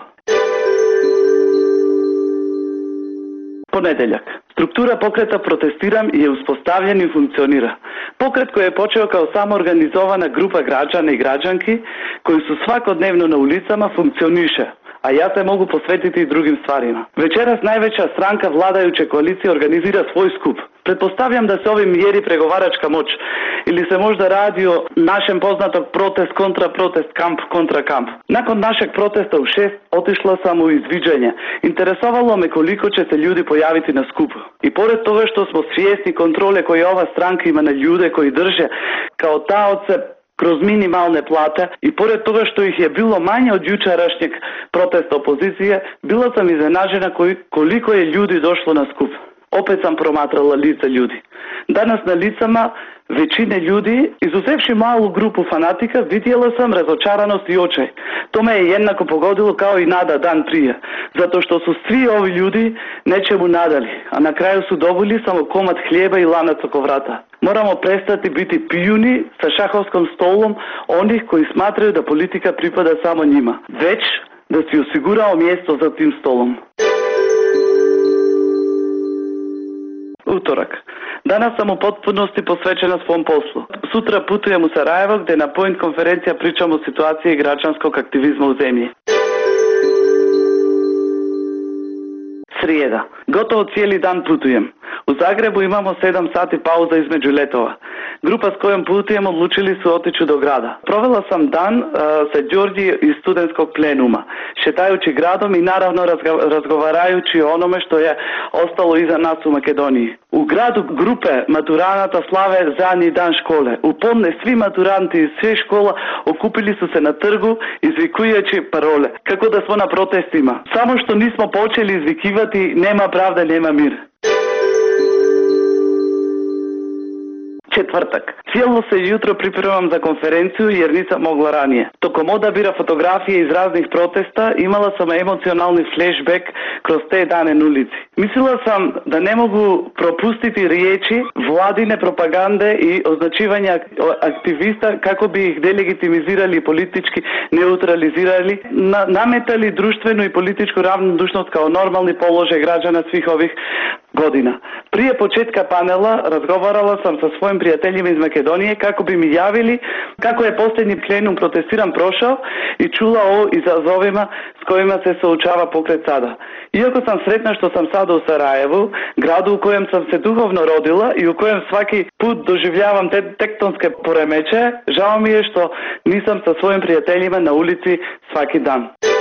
Ponedeljak. Struktura pokreta Protestiram je uspostavljen i funkcionira. Pokret koji je počeo kao samoorganizovana grupa građana i građanki koji su svakodnevno na ulicama funkcioniše, a ja se mogu posvetiti i drugim stvarima. Večeras najveća stranka vladajuće koalicije organizira svoj skup. Pretpostavljam da se ovim mjeri pregovaračka moć ili se možda radi o našem poznatog protest kontra protest, kamp kontra kamp. Nakon našeg protesta u šest otišla sam u izviđanje. Interesovalo me koliko će se ljudi pojaviti na skupu. I pored toga što smo svjesni kontrole koje ova stranka ima na ljude koji drže kao taoce kroz minimalne plate i pored toga što ih je bilo manje od jučerašnjeg protesta opozicije, bila sam iznenađena koliko je ljudi došlo na skup. Opet sam promatrala lica ljudi. Danas na licama većine ljudi, izuzevši malu grupu fanatika, vidjela sam razočaranost i očaj. To me je jednako pogodilo kao i nada dan prije, zato što su svi ovi ljudi nečemu nadali, a na kraju su dobili samo komad hljeba i lanac oko vrata. Moramo prestati biti pijuni sa šahovskom stolom onih koji smatraju da politika pripada samo njima, već da si osigurao mjesto za tim stolom. Utorak. Danas sam u potpunosti posvećena svom poslu. Sutra putujem u Sarajevo gdje na Point konferencija pričam o situaciji građanskog aktivizma u zemlji. Srijeda. Gotovo cijeli dan putujem. U Zagrebu imamo sedam sati pauza između letova. Grupa s kojom putujem odlučili su otići do grada. Provela sam dan uh, sa Đorđi iz studentskog plenuma, šetajući gradom i naravno razga- razgovarajući o onome što je ostalo iza nas u Makedoniji. U gradu grupe maturanata slave zadnji dan škole. U podne svi maturanti iz svih škola okupili su se na trgu izvikujući parole, kako da smo na protestima. Samo što nismo počeli izvikivati nema pravde, nema mir. Četvrtak. Cijelo se jutro pripremam za konferenciju jer nisam mogla ranije. Tokom odabira fotografije iz raznih protesta imala sam emocionalni flashback kroz te dane na ulici. Mislila sam da ne mogu propustiti riječi vladine propagande i označivanja aktivista kako bi ih delegitimizirali i politički neutralizirali, na, nametali društvenu i političku ravnodušnost kao normalni položaj građana svih ovih godina. Prije početka panela razgovarala sam sa svojim prijateljima iz Makedonije kako bi mi javili kako je posljednji plenum Protestiram prošao i čula o izazovima s kojima se suočava pokret sada. Iako sam sretna što sam sada u Sarajevu, gradu u kojem sam se duhovno rodila i u kojem svaki put doživljavam te tektonske poremećaje, žao mi je što nisam sa svojim prijateljima na ulici svaki dan.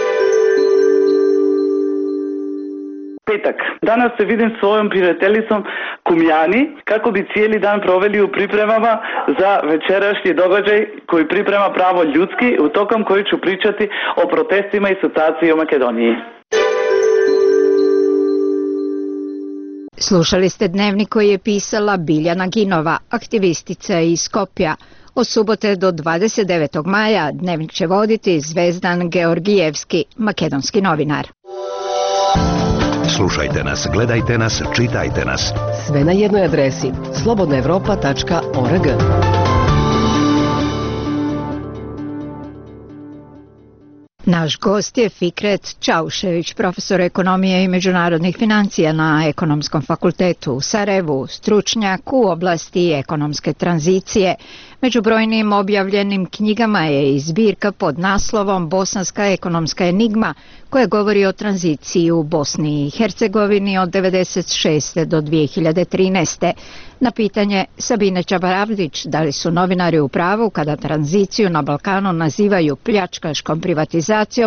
Petak. Danas se vidim s svojom prijateljicom Kumjani kako bi cijeli dan proveli u pripremama za večerašnji događaj koji priprema Pravo ljudski, u tokom koji ću pričati o protestima i situaciji u Makedoniji. Slušali ste dnevnik koji je pisala Biljana Ginova, aktivistica iz Skopja. Od subote do dvadeset devetog maja dnevnik će voditi Zvezdan Georgijevski, makedonski novinar. Slušajte nas, gledajte nas, čitajte nas. Sve na jednoj adresi slobodna evropa tačka org. Naš gost je Fikret Čaušević, profesor ekonomije i međunarodnih financija na Ekonomskom fakultetu u Sarajevu, stručnjak u oblasti ekonomske tranzicije. Među brojnim objavljenim knjigama je i zbirka pod naslovom Bosanska ekonomska enigma, koja govori o tranziciji u Bosni i Hercegovini od devedeset šeste do dvije hiljade trinaeste. Na pitanje Sabine Čabaravdić da li su novinari u pravu kada tranziciju na Balkanu nazivaju pljačkaškom privatizacijom,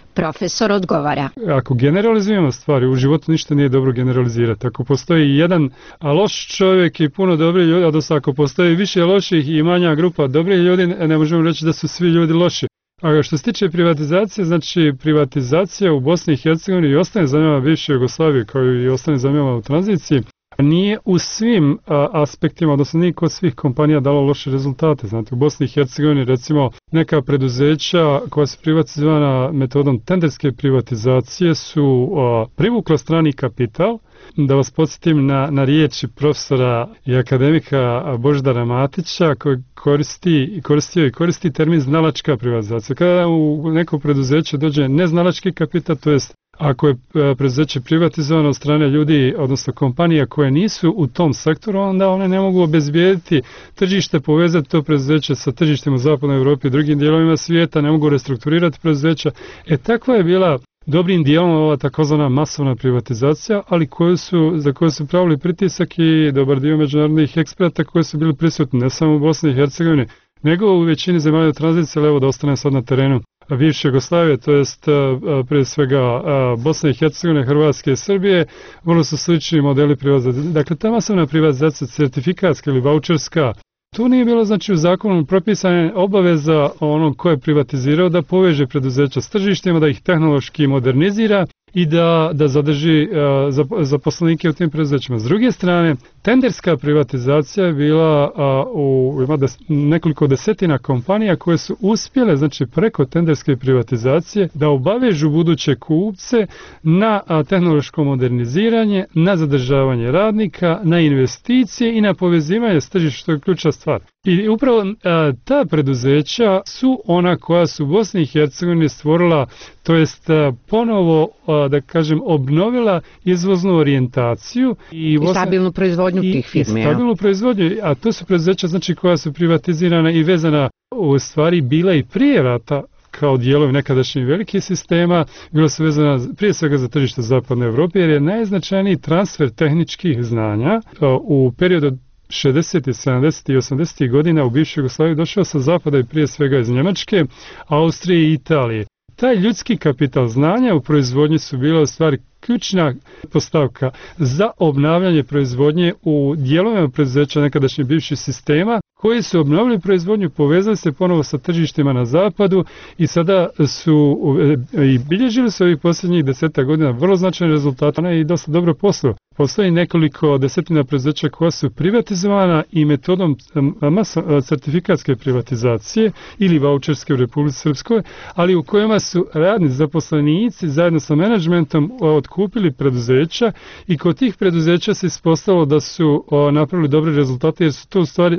Profesor odgovara. Ako generalizujemo stvari, u životu ništa nije dobro generalizirati. Ako postoji jedan loš čovjek i puno dobrih ljudi, odnosno ako postoji više loših i manja grupa dobrih ljudi, ne možemo reći da su svi ljudi loši. A što se tiče privatizacije, znači privatizacija u Bosni i Hercegovini i ostalim zemljama bivše Jugoslavije, kao i ostalim zemljama u tranziciji, nije u svim a, aspektima, odnosno nije kod svih kompanija dalo loše rezultate. Znate, u Bosni i Hercegovini recimo neka preduzeća koja su privatizovana metodom tenderske privatizacije su a, privukla strani kapital. Da vas podsjetim na, na riječi profesora i akademika Božidara Matića koji koristi, koristio i koristi termin znalačka privatizacija. Kada u neko preduzeće dođe neznalački kapital, to jest ako je preduzeće privatizovano od strane ljudi, odnosno kompanija koje nisu u tom sektoru, onda one ne mogu obezbijediti tržište, povezati to preduzeće sa tržištima u zapadnoj Europi i drugim dijelovima svijeta, ne mogu restrukturirati preduzeća. E takva je bila dobrim dijelom ova takozvana masovna privatizacija, ali koju su, za koju su pravili pritisak i dobar dio međunarodnih eksperata koji su bili prisutni ne samo u Bosni i Hercegovini, nego u većini zemalja tranzicije, ali evo da ostane sad na terenu bivše Jugoslavije, to jest prije svega Bosne i Hercegovine, Hrvatske i Srbije, vrlo su slični modeli privatizacije. Dakle, ta masovna privatizacija, certifikatska ili vaučerska, tu nije bilo znači u zakonu propisane obaveza onog ko je privatizirao da poveže preduzeća s tržištima, da ih tehnološki modernizira i da, da zadrži uh, zaposlenike u tim preduzećima. S druge strane, tenderska privatizacija je bila uh, u ima des, nekoliko desetina kompanija koje su uspjele, znači preko tenderske privatizacije, da obavežu buduće kupce na uh, tehnološko moderniziranje, na zadržavanje radnika, na investicije i na povezivanje s tržištem, što je ključna stvar. I upravo uh, ta preduzeća su ona koja su u Bosni i Hercegovini stvorila, to jest uh, ponovo uh, da kažem, obnovila izvoznu orijentaciju i, I stabilnu proizvodnju i, tih firmi. I stabilnu proizvodnju, a to su preduzeća znači koja su privatizirana i vezana u stvari bila i prije rata kao dijelovi nekadašnjih velikih sistema, bila su vezana prije svega za tržište zapadne Europe, jer je najznačajniji transfer tehničkih znanja uh, u periodu šezdesetih, sedamdesetih i osamdesetih godina u bivšoj Jugoslaviji došao sa zapada i prije svega iz Njemačke, Austrije i Italije. Taj ljudski kapital znanja u proizvodnji su bila u stvari ključna postavka za obnavljanje proizvodnje u dijelovima preduzeća nekadašnjih bivših sistema koji su obnovili proizvodnju, povezali se ponovo sa tržištima na zapadu i sada su i bilježili su ovih posljednjih deseta godina vrlo značajne rezultate i dosta dobro posluju. Postoji nekoliko desetina preduzeća koja su privatizovana i metodom masa, certifikatske privatizacije ili vaučerske u Republici Srpskoj, ali u kojima su radni zaposlenici zajedno sa menadžmentom otkupili preduzeća i kod tih preduzeća se ispostavilo da su napravili dobre rezultate jer su to u stvari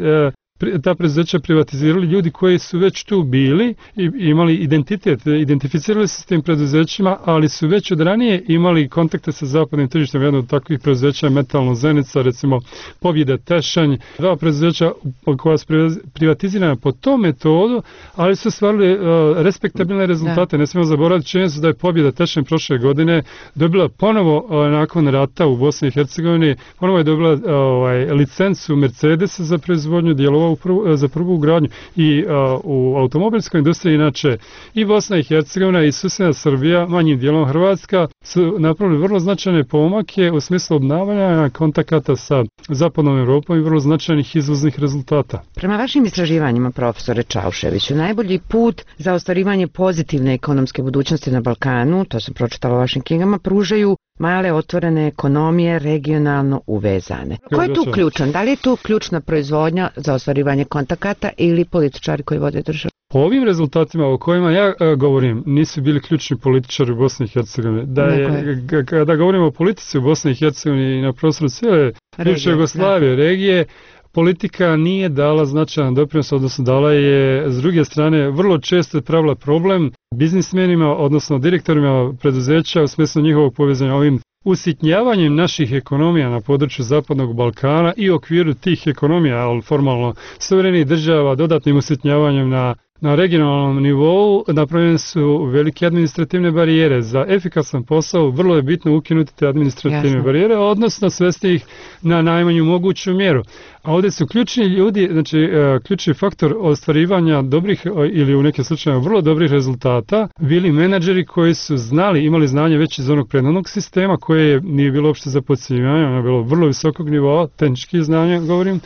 ta preduzeća privatizirali ljudi koji su već tu bili i imali identitet, identificirali se s tim preduzećima, ali su već od ranije imali kontakte sa zapadnim tržištem. Jedno od takvih preduzeća je Metalno Zenica, recimo Pobjeda Tešanj, dva preduzeća koja su privatizirana po tom metodu, ali su stvarili uh, respektabilne rezultate. Da. Ne smijemo zaboraviti činjenicu da je Pobjeda Tešanj prošle godine dobila ponovo uh, nakon rata u Bosni i Hercegovini, ponovo je dobila uh, ovaj, licencu Mercedesa za proizvodnju dijelova Prvu, za prvu ugradnju i a, u automobilskoj industriji inače i Bosna i Hercegovina i susjedna Srbija, manjim dijelom Hrvatska su napravili vrlo značajne pomake u smislu obnavljanja kontakata sa zapadnom Europom i vrlo značajnih izvoznih rezultata. Prema vašim istraživanjima, profesore Čauševiću, najbolji put za ostvarivanje pozitivne ekonomske budućnosti na Balkanu, to sam pročitala u vašim knjigama, pružaju male otvorene ekonomije regionalno uvezane. Ko je tu ključan? Da li je tu ključna proizvodnja za ostvarivanje kontakata ili političari koji vode državu? Po ovim rezultatima o kojima ja a, govorim nisu bili ključni političari u Bosni i Hercegovini. Da je, kada govorimo o politici u Bosni i Hercegovini i na prostoru cijele bivše Jugoslavije, regije, politika nije dala značajan doprinos, odnosno dala je, s druge strane, vrlo često pravila problem biznismenima, odnosno direktorima preduzeća u smislu njihovog povezanja ovim usitnjavanjem naših ekonomija na području Zapadnog Balkana i u okviru tih ekonomija, ali formalno suverenih država, dodatnim usitnjavanjem na Na regionalnom nivou napravljene su velike administrativne barijere. Za efikasan posao vrlo je bitno ukinuti te administrativne Jasne. barijere, odnosno svesti ih na najmanju moguću mjeru. a ovdje su ključni ljudi, znači ključni faktor ostvarivanja dobrih ili u nekim slučajevima vrlo dobrih rezultata bili menadžeri koji su znali, imali znanje već iz onog prethodnog sistema koje nije bilo uopšte za podcjenjivanje, ono je bilo vrlo visokog nivoa, tehničkih znanja govorim,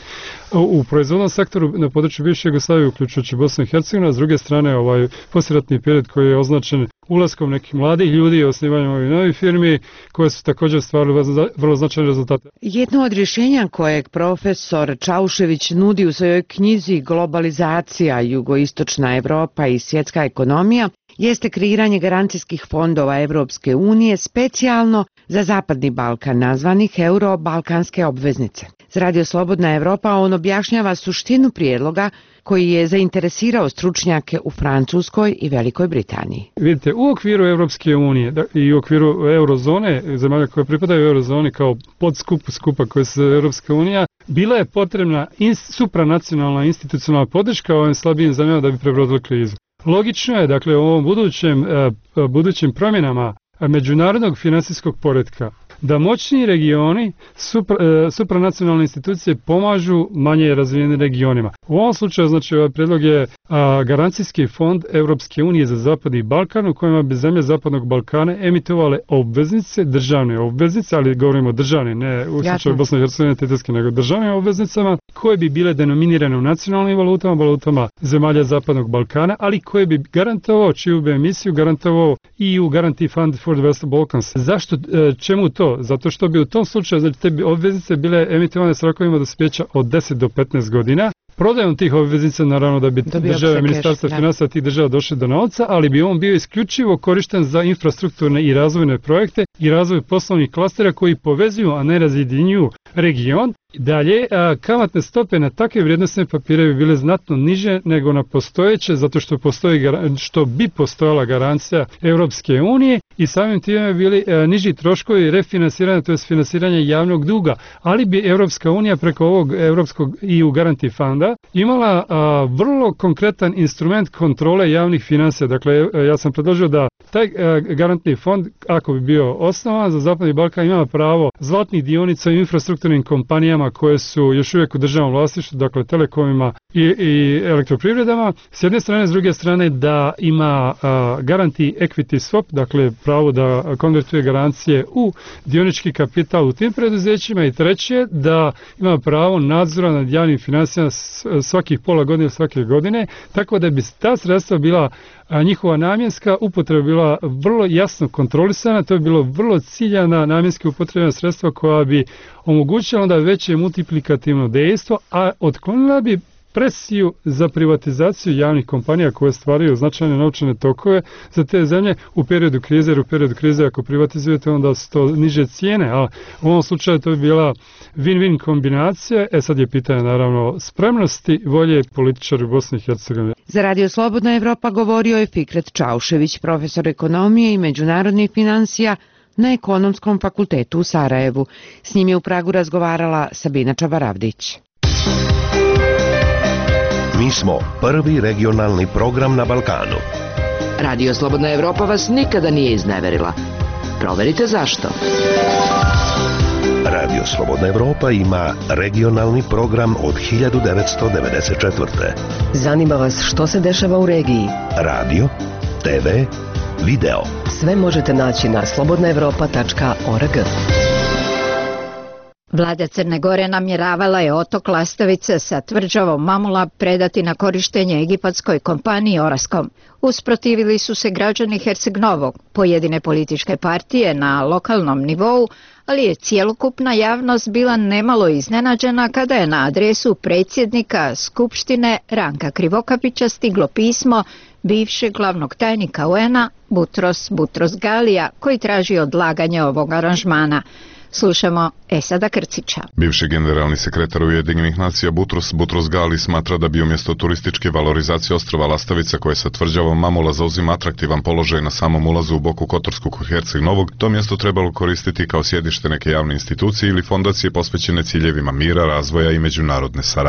u proizvodnom sektoru na području bivše Jugoslavije, uključujući Bosnu i Hercegovinu, a s druge strane ovaj poslijeratni period koji je označen ulaskom nekih mladih ljudi i osnivanjem ovih novih firmi koje su također stvarili vrlo značajne rezultate. Jedno od rješenja kojeg profesor Čaušević nudi u svojoj knjizi Globalizacija, jugoistočna Evropa i svjetska ekonomija jeste kreiranje garancijskih fondova Evropske unije specijalno za Zapadni Balkan, nazvanih Euro-balkanske obveznice. Za Radio Slobodna Evropa on objašnjava suštinu prijedloga koji je zainteresirao stručnjake u Francuskoj i Velikoj Britaniji. Vidite, u okviru Evropske unije i u okviru eurozone, zemalja koje pripadaju eurozoni kao podskup skupa koje se Evropska unija, bila je potrebna supranacionalna institucionalna podrška ovim slabijim zemljama da bi prebrodili krizu. Logično je, dakle, u ovom budućem, budućim promjenama međunarodnog financijskog poretka da moćni regioni, supra, supranacionalne institucije pomažu manje razvijenim regionima. U ovom slučaju, znači, ovaj predlog je a, garancijski fond Europske unije za Zapadni Balkan u kojima bi zemlje Zapadnog Balkana emitovale obveznice, državne obveznice, ali govorimo o državnim, ne u slučaju Bosne i Hercegovine titulske, nego državnim obveznicama, koje bi bile denominirane u nacionalnim valutama, valutama zemalja Zapadnog Balkana, ali koje bi garantovao, čiju bi emisiju garantovao E U Guarantee Fund for the Western Balkans. Zašto, čemu to? Zato što bi u tom slučaju, znači, te obveznice bile emitovane s rokovima dospijeća od deset do petnaest godina. Prodajom tih obveznica, naravno da bi države, ministarstva financija tih država došli do novca, ali bi on bio isključivo korišten za infrastrukturne i razvojne projekte i razvoj poslovnih klastera koji povezuju, a ne razjedinjuju region. Dalje, kamatne stope na takve vrijednosne papire bi bile znatno niže nego na postojeće, zato što, postoji, što bi postojala garancija Europske unije i samim time bi bili niži troškovi refinansiranja, to je finansiranje javnog duga, ali bi Europska unija preko ovog Europskog E U Guarantee Funda imala a, vrlo konkretan instrument kontrole javnih financija. Dakle, ja sam predložio da taj a, garantni fond, ako bi bio osnovan za Zapadni Balkan, ima pravo zlatnih dionica u infrastrukturnim kompanijama koje su još uvijek u državnom vlasništvu, dakle telekomima i, i elektroprivredama, s jedne strane, s druge strane da ima uh, guarantee equity swap, dakle pravo da konvertuje garancije u dionički kapital u tim preduzećima, i treće da ima pravo nadzora nad javnim financijama svakih pola godine, svake godine, tako da bi ta sredstva bila a njihova namjenska upotreba bila vrlo jasno kontrolisana, to je bilo vrlo ciljana namjenski upotrebna sredstva koja bi omogućila onda veće multiplikativno dejstvo, a otklonila bi presiju za privatizaciju javnih kompanija koje stvaraju značajne novčane tokove za te zemlje u periodu krize, jer u periodu krize ako privatizujete onda su to niže cijene, a u ovom slučaju to bi bila win-win kombinacija. E sad je pitanje naravno spremnosti volje političara u Bosni i Hercegovini. Za Radio Slobodna Evropa govorio je Fikret Čaušević, profesor ekonomije i međunarodnih financija na Ekonomskom fakultetu u Sarajevu. S njim je u Pragu razgovarala Sabina Čabaravdić. Mi smo prvi regionalni program na Balkanu. Radio Slobodna Evropa vas nikada nije izneverila. Proverite zašto. Radio Slobodna Evropa ima regionalni program od hiljadu devetsto devedeset četvrte. Zanima vas što se dešava u regiji? Radio, te ve, video. Sve možete naći na slobodna evropa tačka org. Vlada Crne Gore namjeravala je otok Lastovice sa tvrđavom Mamula predati na korištenje egipatskoj kompaniji Oraskom. Usprotivili su se građani Herceg-Novog, pojedine političke partije na lokalnom nivou, ali je cjelokupna javnost bila nemalo iznenađena kada je na adresu predsjednika Skupštine Ranka Krivokapića stiglo pismo bivšeg glavnog tajnika U N-a Butros Butros Galija, koji traži odlaganje ovog aranžmana. Slušamo Esada Krcića. Bivši generalni sekretar Ujedinjenih nacija Butros Butros Gali smatra da bi umjesto turističke valorizacije ostrva Lastavica, koje sa tvrđavom Mamula zauzima atraktivan položaj na samom ulazu u Boku Kotorsku kod Herceg-Novog, to mjesto trebalo koristiti kao sjedište neke javne institucije ili fondacije posvećene ciljevima mira, razvoja i međunarodne saradnje.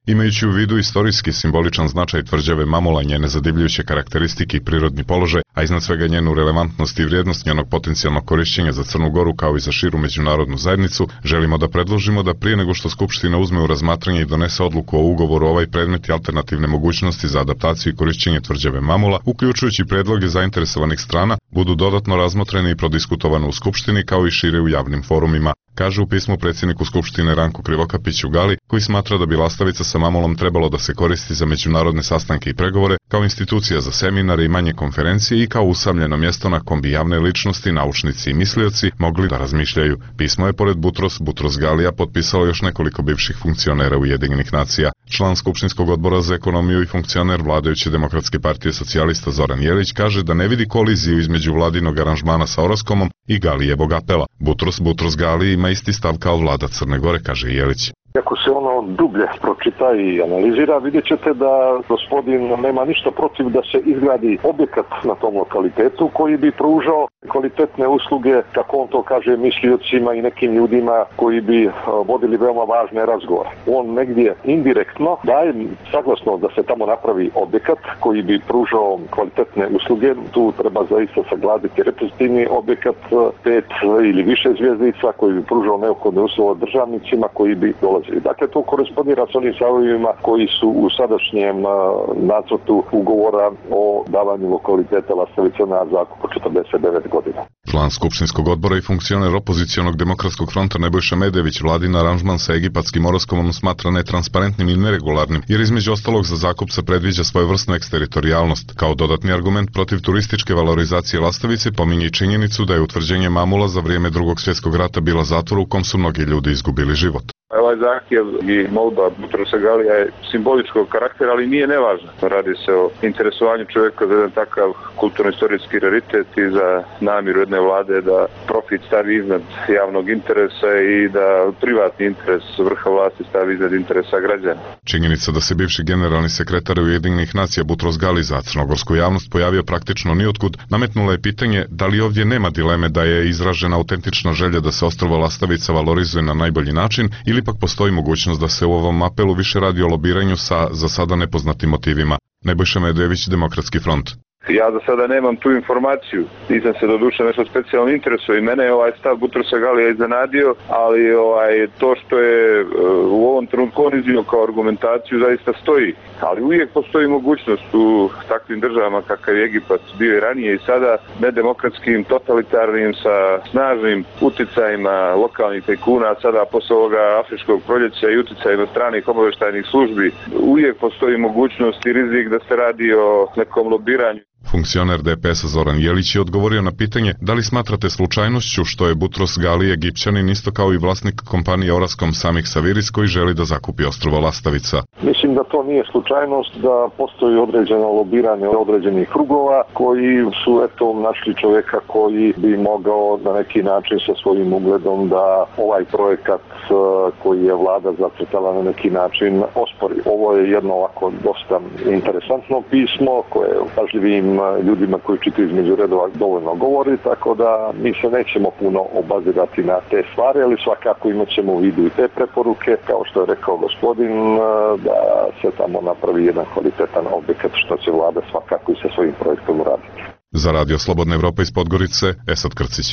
Imajući u vidu istorijski simboličan značaj tvrđave Mamula, njene zadivljujuće karakteristike i prirodni položaj, a iznad svega njenu relevantnost i vrijednost njenog potencijalnog korišćenja za Crnu Goru kao i za širu međunarodnu zajednicu, želimo da predložimo da prije nego što Skupština uzme u razmatranje i donese odluku o ugovoru ovaj predmet i alternativne mogućnosti za adaptaciju i korišćenje tvrđave Mamula, uključujući predloge zainteresovanih strana, budu dodatno razmotrene i prodiskutovane u Skupštini kao i šire u javnim forumima, kaže u pismu predsjedniku Skupštine Ranko Krivokapiću Gali, koji smatra da bi lastavica sa Mamulom trebalo da se koristi za međunarodne sastanke i pregovore, kao institucija za seminare i manje konferencije i kao usamljeno mjesto na kom bi javne ličnosti, naučnici i mislioci mogli da razmišljaju. Pismo je pored Butros Butros Galija potpisalo još nekoliko bivših funkcionera Ujedinjenih nacija. Član Skupštinskog odbora za ekonomiju i funkcioner vladajuće Demokratske partije socijalista Zoran Jelić kaže da ne vidi koliziju između vladinog aranžmana sa Oraskomom i Galijevog apela. Butros Butros Gali ima isti stav kao vlada Crne Gore, kaže Jelić. Ako se ono dublje pročita i analizira, vidjet ćete da gospodin nema ništa protiv da se izgradi objekat na tom lokalitetu koji bi pružao kvalitetne usluge, kako on to kaže, misliocima i nekim ljudima koji bi vodili veoma važne razgovore. On negdje indirektno daje saglasno da se tamo napravi objekat koji bi pružao kvalitetne usluge. Tu treba zaista sagledati reprezentativni objekat pet ili više zvjezdica koji bi pružao neophodne uslove državnicima koji bi dolazili. Dakle, to korespondira s onim stavovima koji su u sadašnjem nacrtu ugovora o davanju lokaliteta Lastavice na zakup po četrdeset devet godina. Član Skupštinskog odbora i funkcioner opozicionog Demokratskog fronta Nebojša Medević vladin aranžman sa egipatskim Oraskomom smatra netransparentnim i neregularnim, jer između ostalog za zakup se predviđa svojevrsnu eksteritorijalnost. Kao dodatni argument protiv turističke valorizacije Lastavice pominje i činjenicu da je utvrđenje Mamula za vrijeme Drugog svjetskog rata bila zatvor u kom su mnogi ljudi izgubili život. Ovaj zahtjev i molba Butrosa Galija je simboličkog karaktera, ali nije nevažna. Radi se o interesovanju čovjeka za jedan takav kulturno-istorijski raritet i za namjeru jedne vlade da profit stavi iznad javnog interesa i da privatni interes vrha vlasti stavi iznad interesa građana. Činjenica da se bivši generalni sekretar Ujedinjenih nacija Butros Gali za crnogorsku javnost pojavio praktično niotkud, nametnula je pitanje da li ovdje nema dileme da je izražena autentična želja da se ostrvo Lastavica valorizuje na najbolji način ili ipak postoji mogućnost da se u ovom apelu više radi o lobiranju sa za sada nepoznatim motivima. Nebojša Medević, Demokratski front. Ja za sada nemam tu informaciju, nisam se doduše nešto specijalno interesuo i mene je ovaj stav Butrosa Galija iznenadio, ali ovaj, to što je u ovom trenutku on iznio kao argumentaciju zaista stoji, ali uvijek postoji mogućnost u takvim državama kakav je Egipat bio i ranije i sada nedemokratskim, totalitarnim, sa snažnim uticajima lokalnih tajkuna, a sada posle ovoga afričkog proljeća i uticajima stranih obavještajnih službi, uvijek postoji mogućnost i rizik da se radi o nekom lobiranju. Funkcioner D P S-a Zoran Jelić je odgovorio na pitanje da li smatrate slučajnošću što je Butros Gali Egipćanin isto kao i vlasnik kompanije Oraskom Samih Saviris koji želi da zakupi ostrvo Lastavica. Mislim da to nije slučajnost, da postoji određeno lobiranje određenih krugova koji su eto našli čovjeka koji bi mogao na neki način sa svojim ugledom da ovaj projekat koji je vlada zacrtala na neki način ospori. Ovo je jedno ovako dosta interesantno pismo koje pažljivim ljudima koji čitaju između redova dovoljno govori, tako da mi se nećemo puno obazirati na te stvari, ali svakako imat ćemo u vidu i te preporuke, kao što je rekao gospodin, da se tamo napravi jedan kvalitetan objekat, što će vlada svakako i sa svojim projektom uraditi. Za Radio Slobodna Evropa iz Podgorice, Esad Krcić.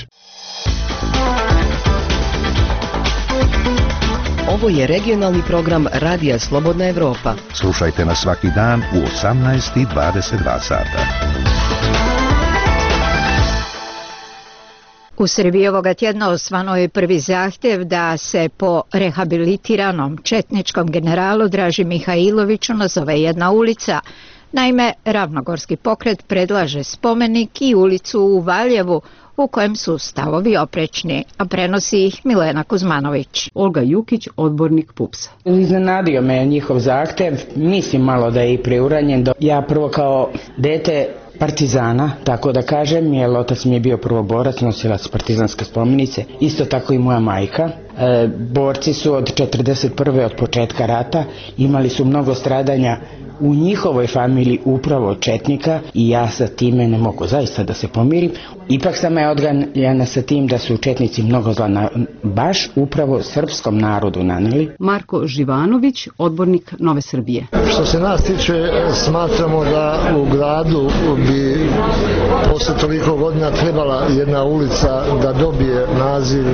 Ovo je regionalni program Radija Slobodna Evropa. Slušajte nas svaki dan u osamnaest i dvadeset dva sata. U Srbiji ovoga tjedna osvano je prvi zahtjev da se po rehabilitiranom četničkom generalu Draži Mihajloviću nazove jedna ulica. Naime, Ravnogorski pokret predlaže spomenik i ulicu u Valjevu u kojem su stavovi oprečni, a prenosi ih Milena Kuzmanović. Olga Jukić, odbornik P U P S a. Iznenadio me njihov zahtev, mislim malo da je i preuranjen. Ja prvo kao dete partizana, tako da kažem, jer otac mi je bio prvoborac, nosilac partizanske spomenice, isto tako i moja majka. E, borci su od četrdeset prve od početka rata, imali su mnogo stradanja u njihovoj familiji upravo četnika i ja sa time ne mogu zaista da se pomirim. Ipak sam je odganjena sa tim da su četnici mnogo zla na, baš upravo srpskom narodu naneli. Marko Živanović, odbornik Nove Srbije. Što se nas tiče, smatramo da u gradu bi posle toliko godina trebala jedna ulica da dobije naziv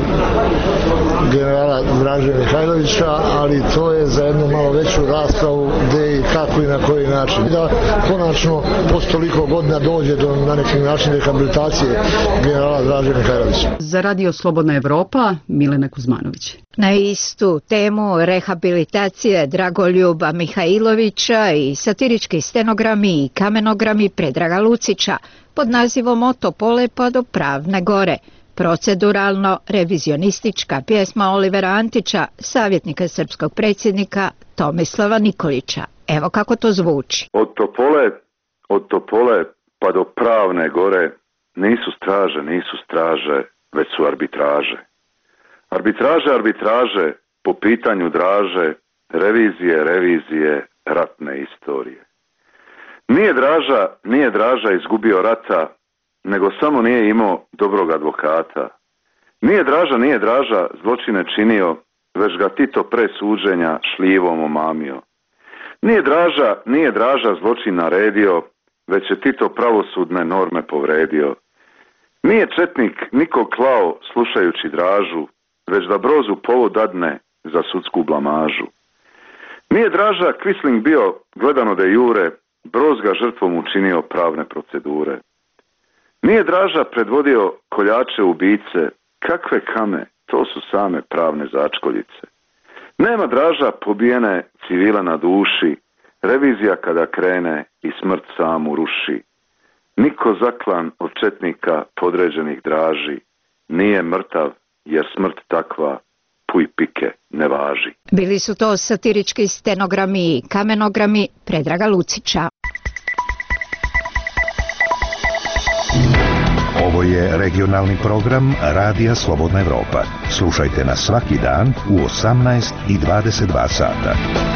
generala Draže Mihajlovića, ali to je za jednu malo veću raspravu gde i kako i na koji način. Da konačno posle toliko godina dođe do na neki način rehabilitacije generala Draže Mihajlovića. Za Radio Slobodna Evropa, Milena Kuzmanović. Na istu temu rehabilitacije Dragoljuba Mihajlovića i satirički stenogrami i kamenogrami Predraga Lucića pod nazivom Od Topole pa do Pravne Gore. Proceduralno revizionistička pjesma Olivera Antića, savjetnika srpskog predsjednika Tomislava Nikolića. Evo kako to zvuči. Od Topole, od Topole pa do Pravne Gore nisu straže, nisu straže, već su arbitraže. Arbitraže, arbitraže po pitanju Draže, revizije, revizije, ratne istorije. Nije Draža, nije Draža izgubio rata, nego samo nije imao dobrog advokata. Nije Draža, nije Draža zločine činio, već ga Tito pre suđenja šljivom omamio. Nije Draža, nije Draža zločin naredio, već je Tito pravosudne norme povredio. Nije četnik nikog klao slušajući Dražu, već da Brozu povod dadne za sudsku blamažu. Nije Draža Quisling bio gledano de jure, Broz ga žrtvom učinio pravne procedure. Nije Draža predvodio koljače ubice, kakve kame, to su same pravne začkoljice. Nema Draža pobijene civila na duši, revizija kada krene i smrt samu ruši. Niko zaklan od četnika podređenih Draži nije mrtav, jer smrt takva puj pike ne važi. Bili su to satirički stenogrami i kamenogrami Predraga Lucića. Ovo je regionalni program Radija Slobodna Evropa. Slušajte nas svaki dan u osamnaest i dvadeset dva sata.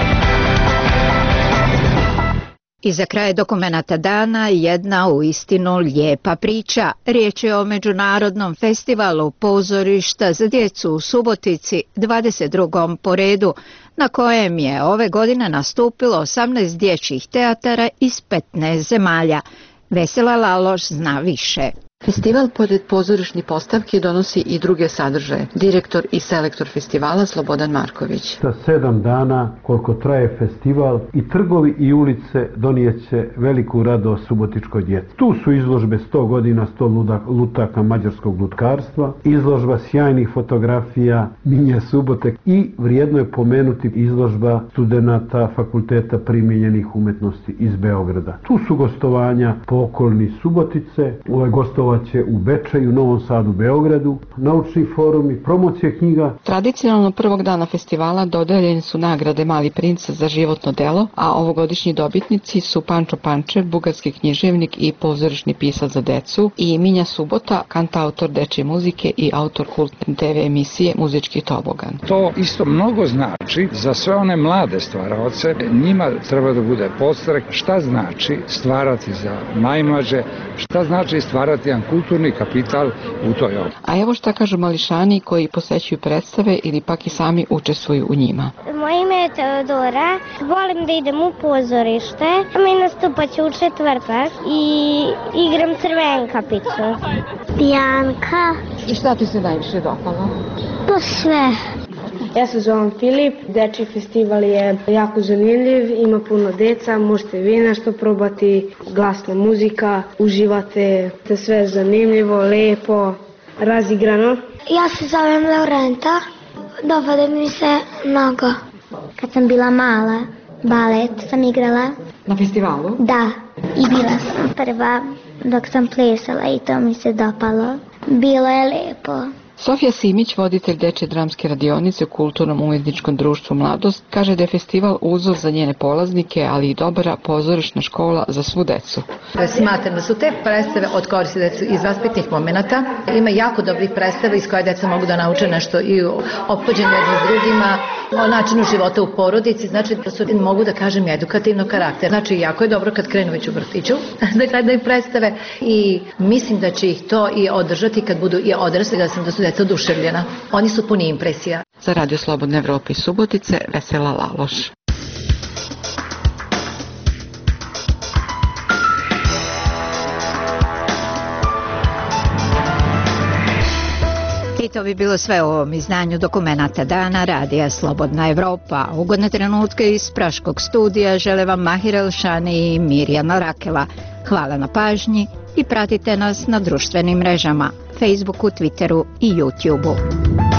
I za kraj dokumenata dana jedna uistinu lijepa priča. Riječ je o Međunarodnom festivalu pozorišta za djecu u Subotici, dvadeset drugom po redu, na kojem je ove godine nastupilo osamnaest dječjih teatara iz petnaest zemalja. Vesela Laloš zna više. Festival pored pozorišnih postavki donosi i druge sadržaje. Direktor i selektor festivala Slobodan Marković. Za sedam dana koliko traje festival i trgovi i ulice donijeće veliku radost subotičkoj djeci. Tu su izložbe sto godina, sto lutaka mađarskog lutkarstva, izložba sjajnih fotografija Minje Subote i vrijedno je pomenuti izložba studenata Fakulteta primijenjenih umetnosti iz Beograda. Tu su gostovanja po okolini Subotice, ovaj gostovanje će u Bečaju, Novom Sadu, Beogradu, naučni forumi, promocije knjiga. Tradicionalno prvog dana festivala dodeljeni su nagrade Mali princ za životno delo, a ovogodišnji dobitnici su Pančo Pančev, bugarski književnik i pozorišni pisac za decu, i Minja Subota, kantautor dečje muzike i autor kultne te ve emisije Muzički tobogan. To isto mnogo znači za sve one mlade stvaraoce. Njima treba da bude podstrek šta znači stvarati za najmlađe, šta znači stvarati kulturni kapital u toj oblasti. A evo šta kažu mališani koji posećuju predstave ili pak i sami učestvuju u njima. Moje ime je Teodora, volim da idem u pozorište, mi nastupaću u četvrtak i igram Crvenkapicu. Bianka. I šta ti se najviše dopalo? Pa sve. Ja se zovem Filip, dečji festival je jako zanimljiv, ima puno deca, možete vi nešto probati, glasna muzika, uživate, te sve zanimljivo, lepo, razigrano. Ja se zovem Laurenta, dovode mi se mnogo. Kad sam bila mala, balet sam igrala. Na festivalu? Da, i bila sam prva dok sam plesala i to mi se dopalo. Bilo je lepo. Sofija Simić, voditelj dečje dramske radionice u Kulturnom umetničkom društvu Mladost, kaže da je festival uzor za njene polaznike, ali i dobra pozorišna škola za svu decu. Smatram da su te predstave od koristi decu iz vaspitnih momenata. Ima jako dobrih predstava iz koje deca mogu da nauče nešto i o ophođenju jednim s drugima, o načinu života u porodici, znači da su, mogu da kažem, edukativnog karaktera. Znači, jako je dobro kad krenu već u vrtiću da gledaju predstave i mislim da će ih to i održati kad budu i odrasli, da sam da su deca oduševljena. Oni su puni impresija. Za Radio Slobodne Evrope iz Subotice, Vesela Laloš. I to bi bilo sve u ovom izdanju Dokumenata dana Radija Slobodna Evropa. Ugodne trenutke iz Praškog studija žele vam Mahir Elšani i Mirjana Rakela. Hvala na pažnji i pratite nas na društvenim mrežama, Facebooku, Twitteru i YouTubeu.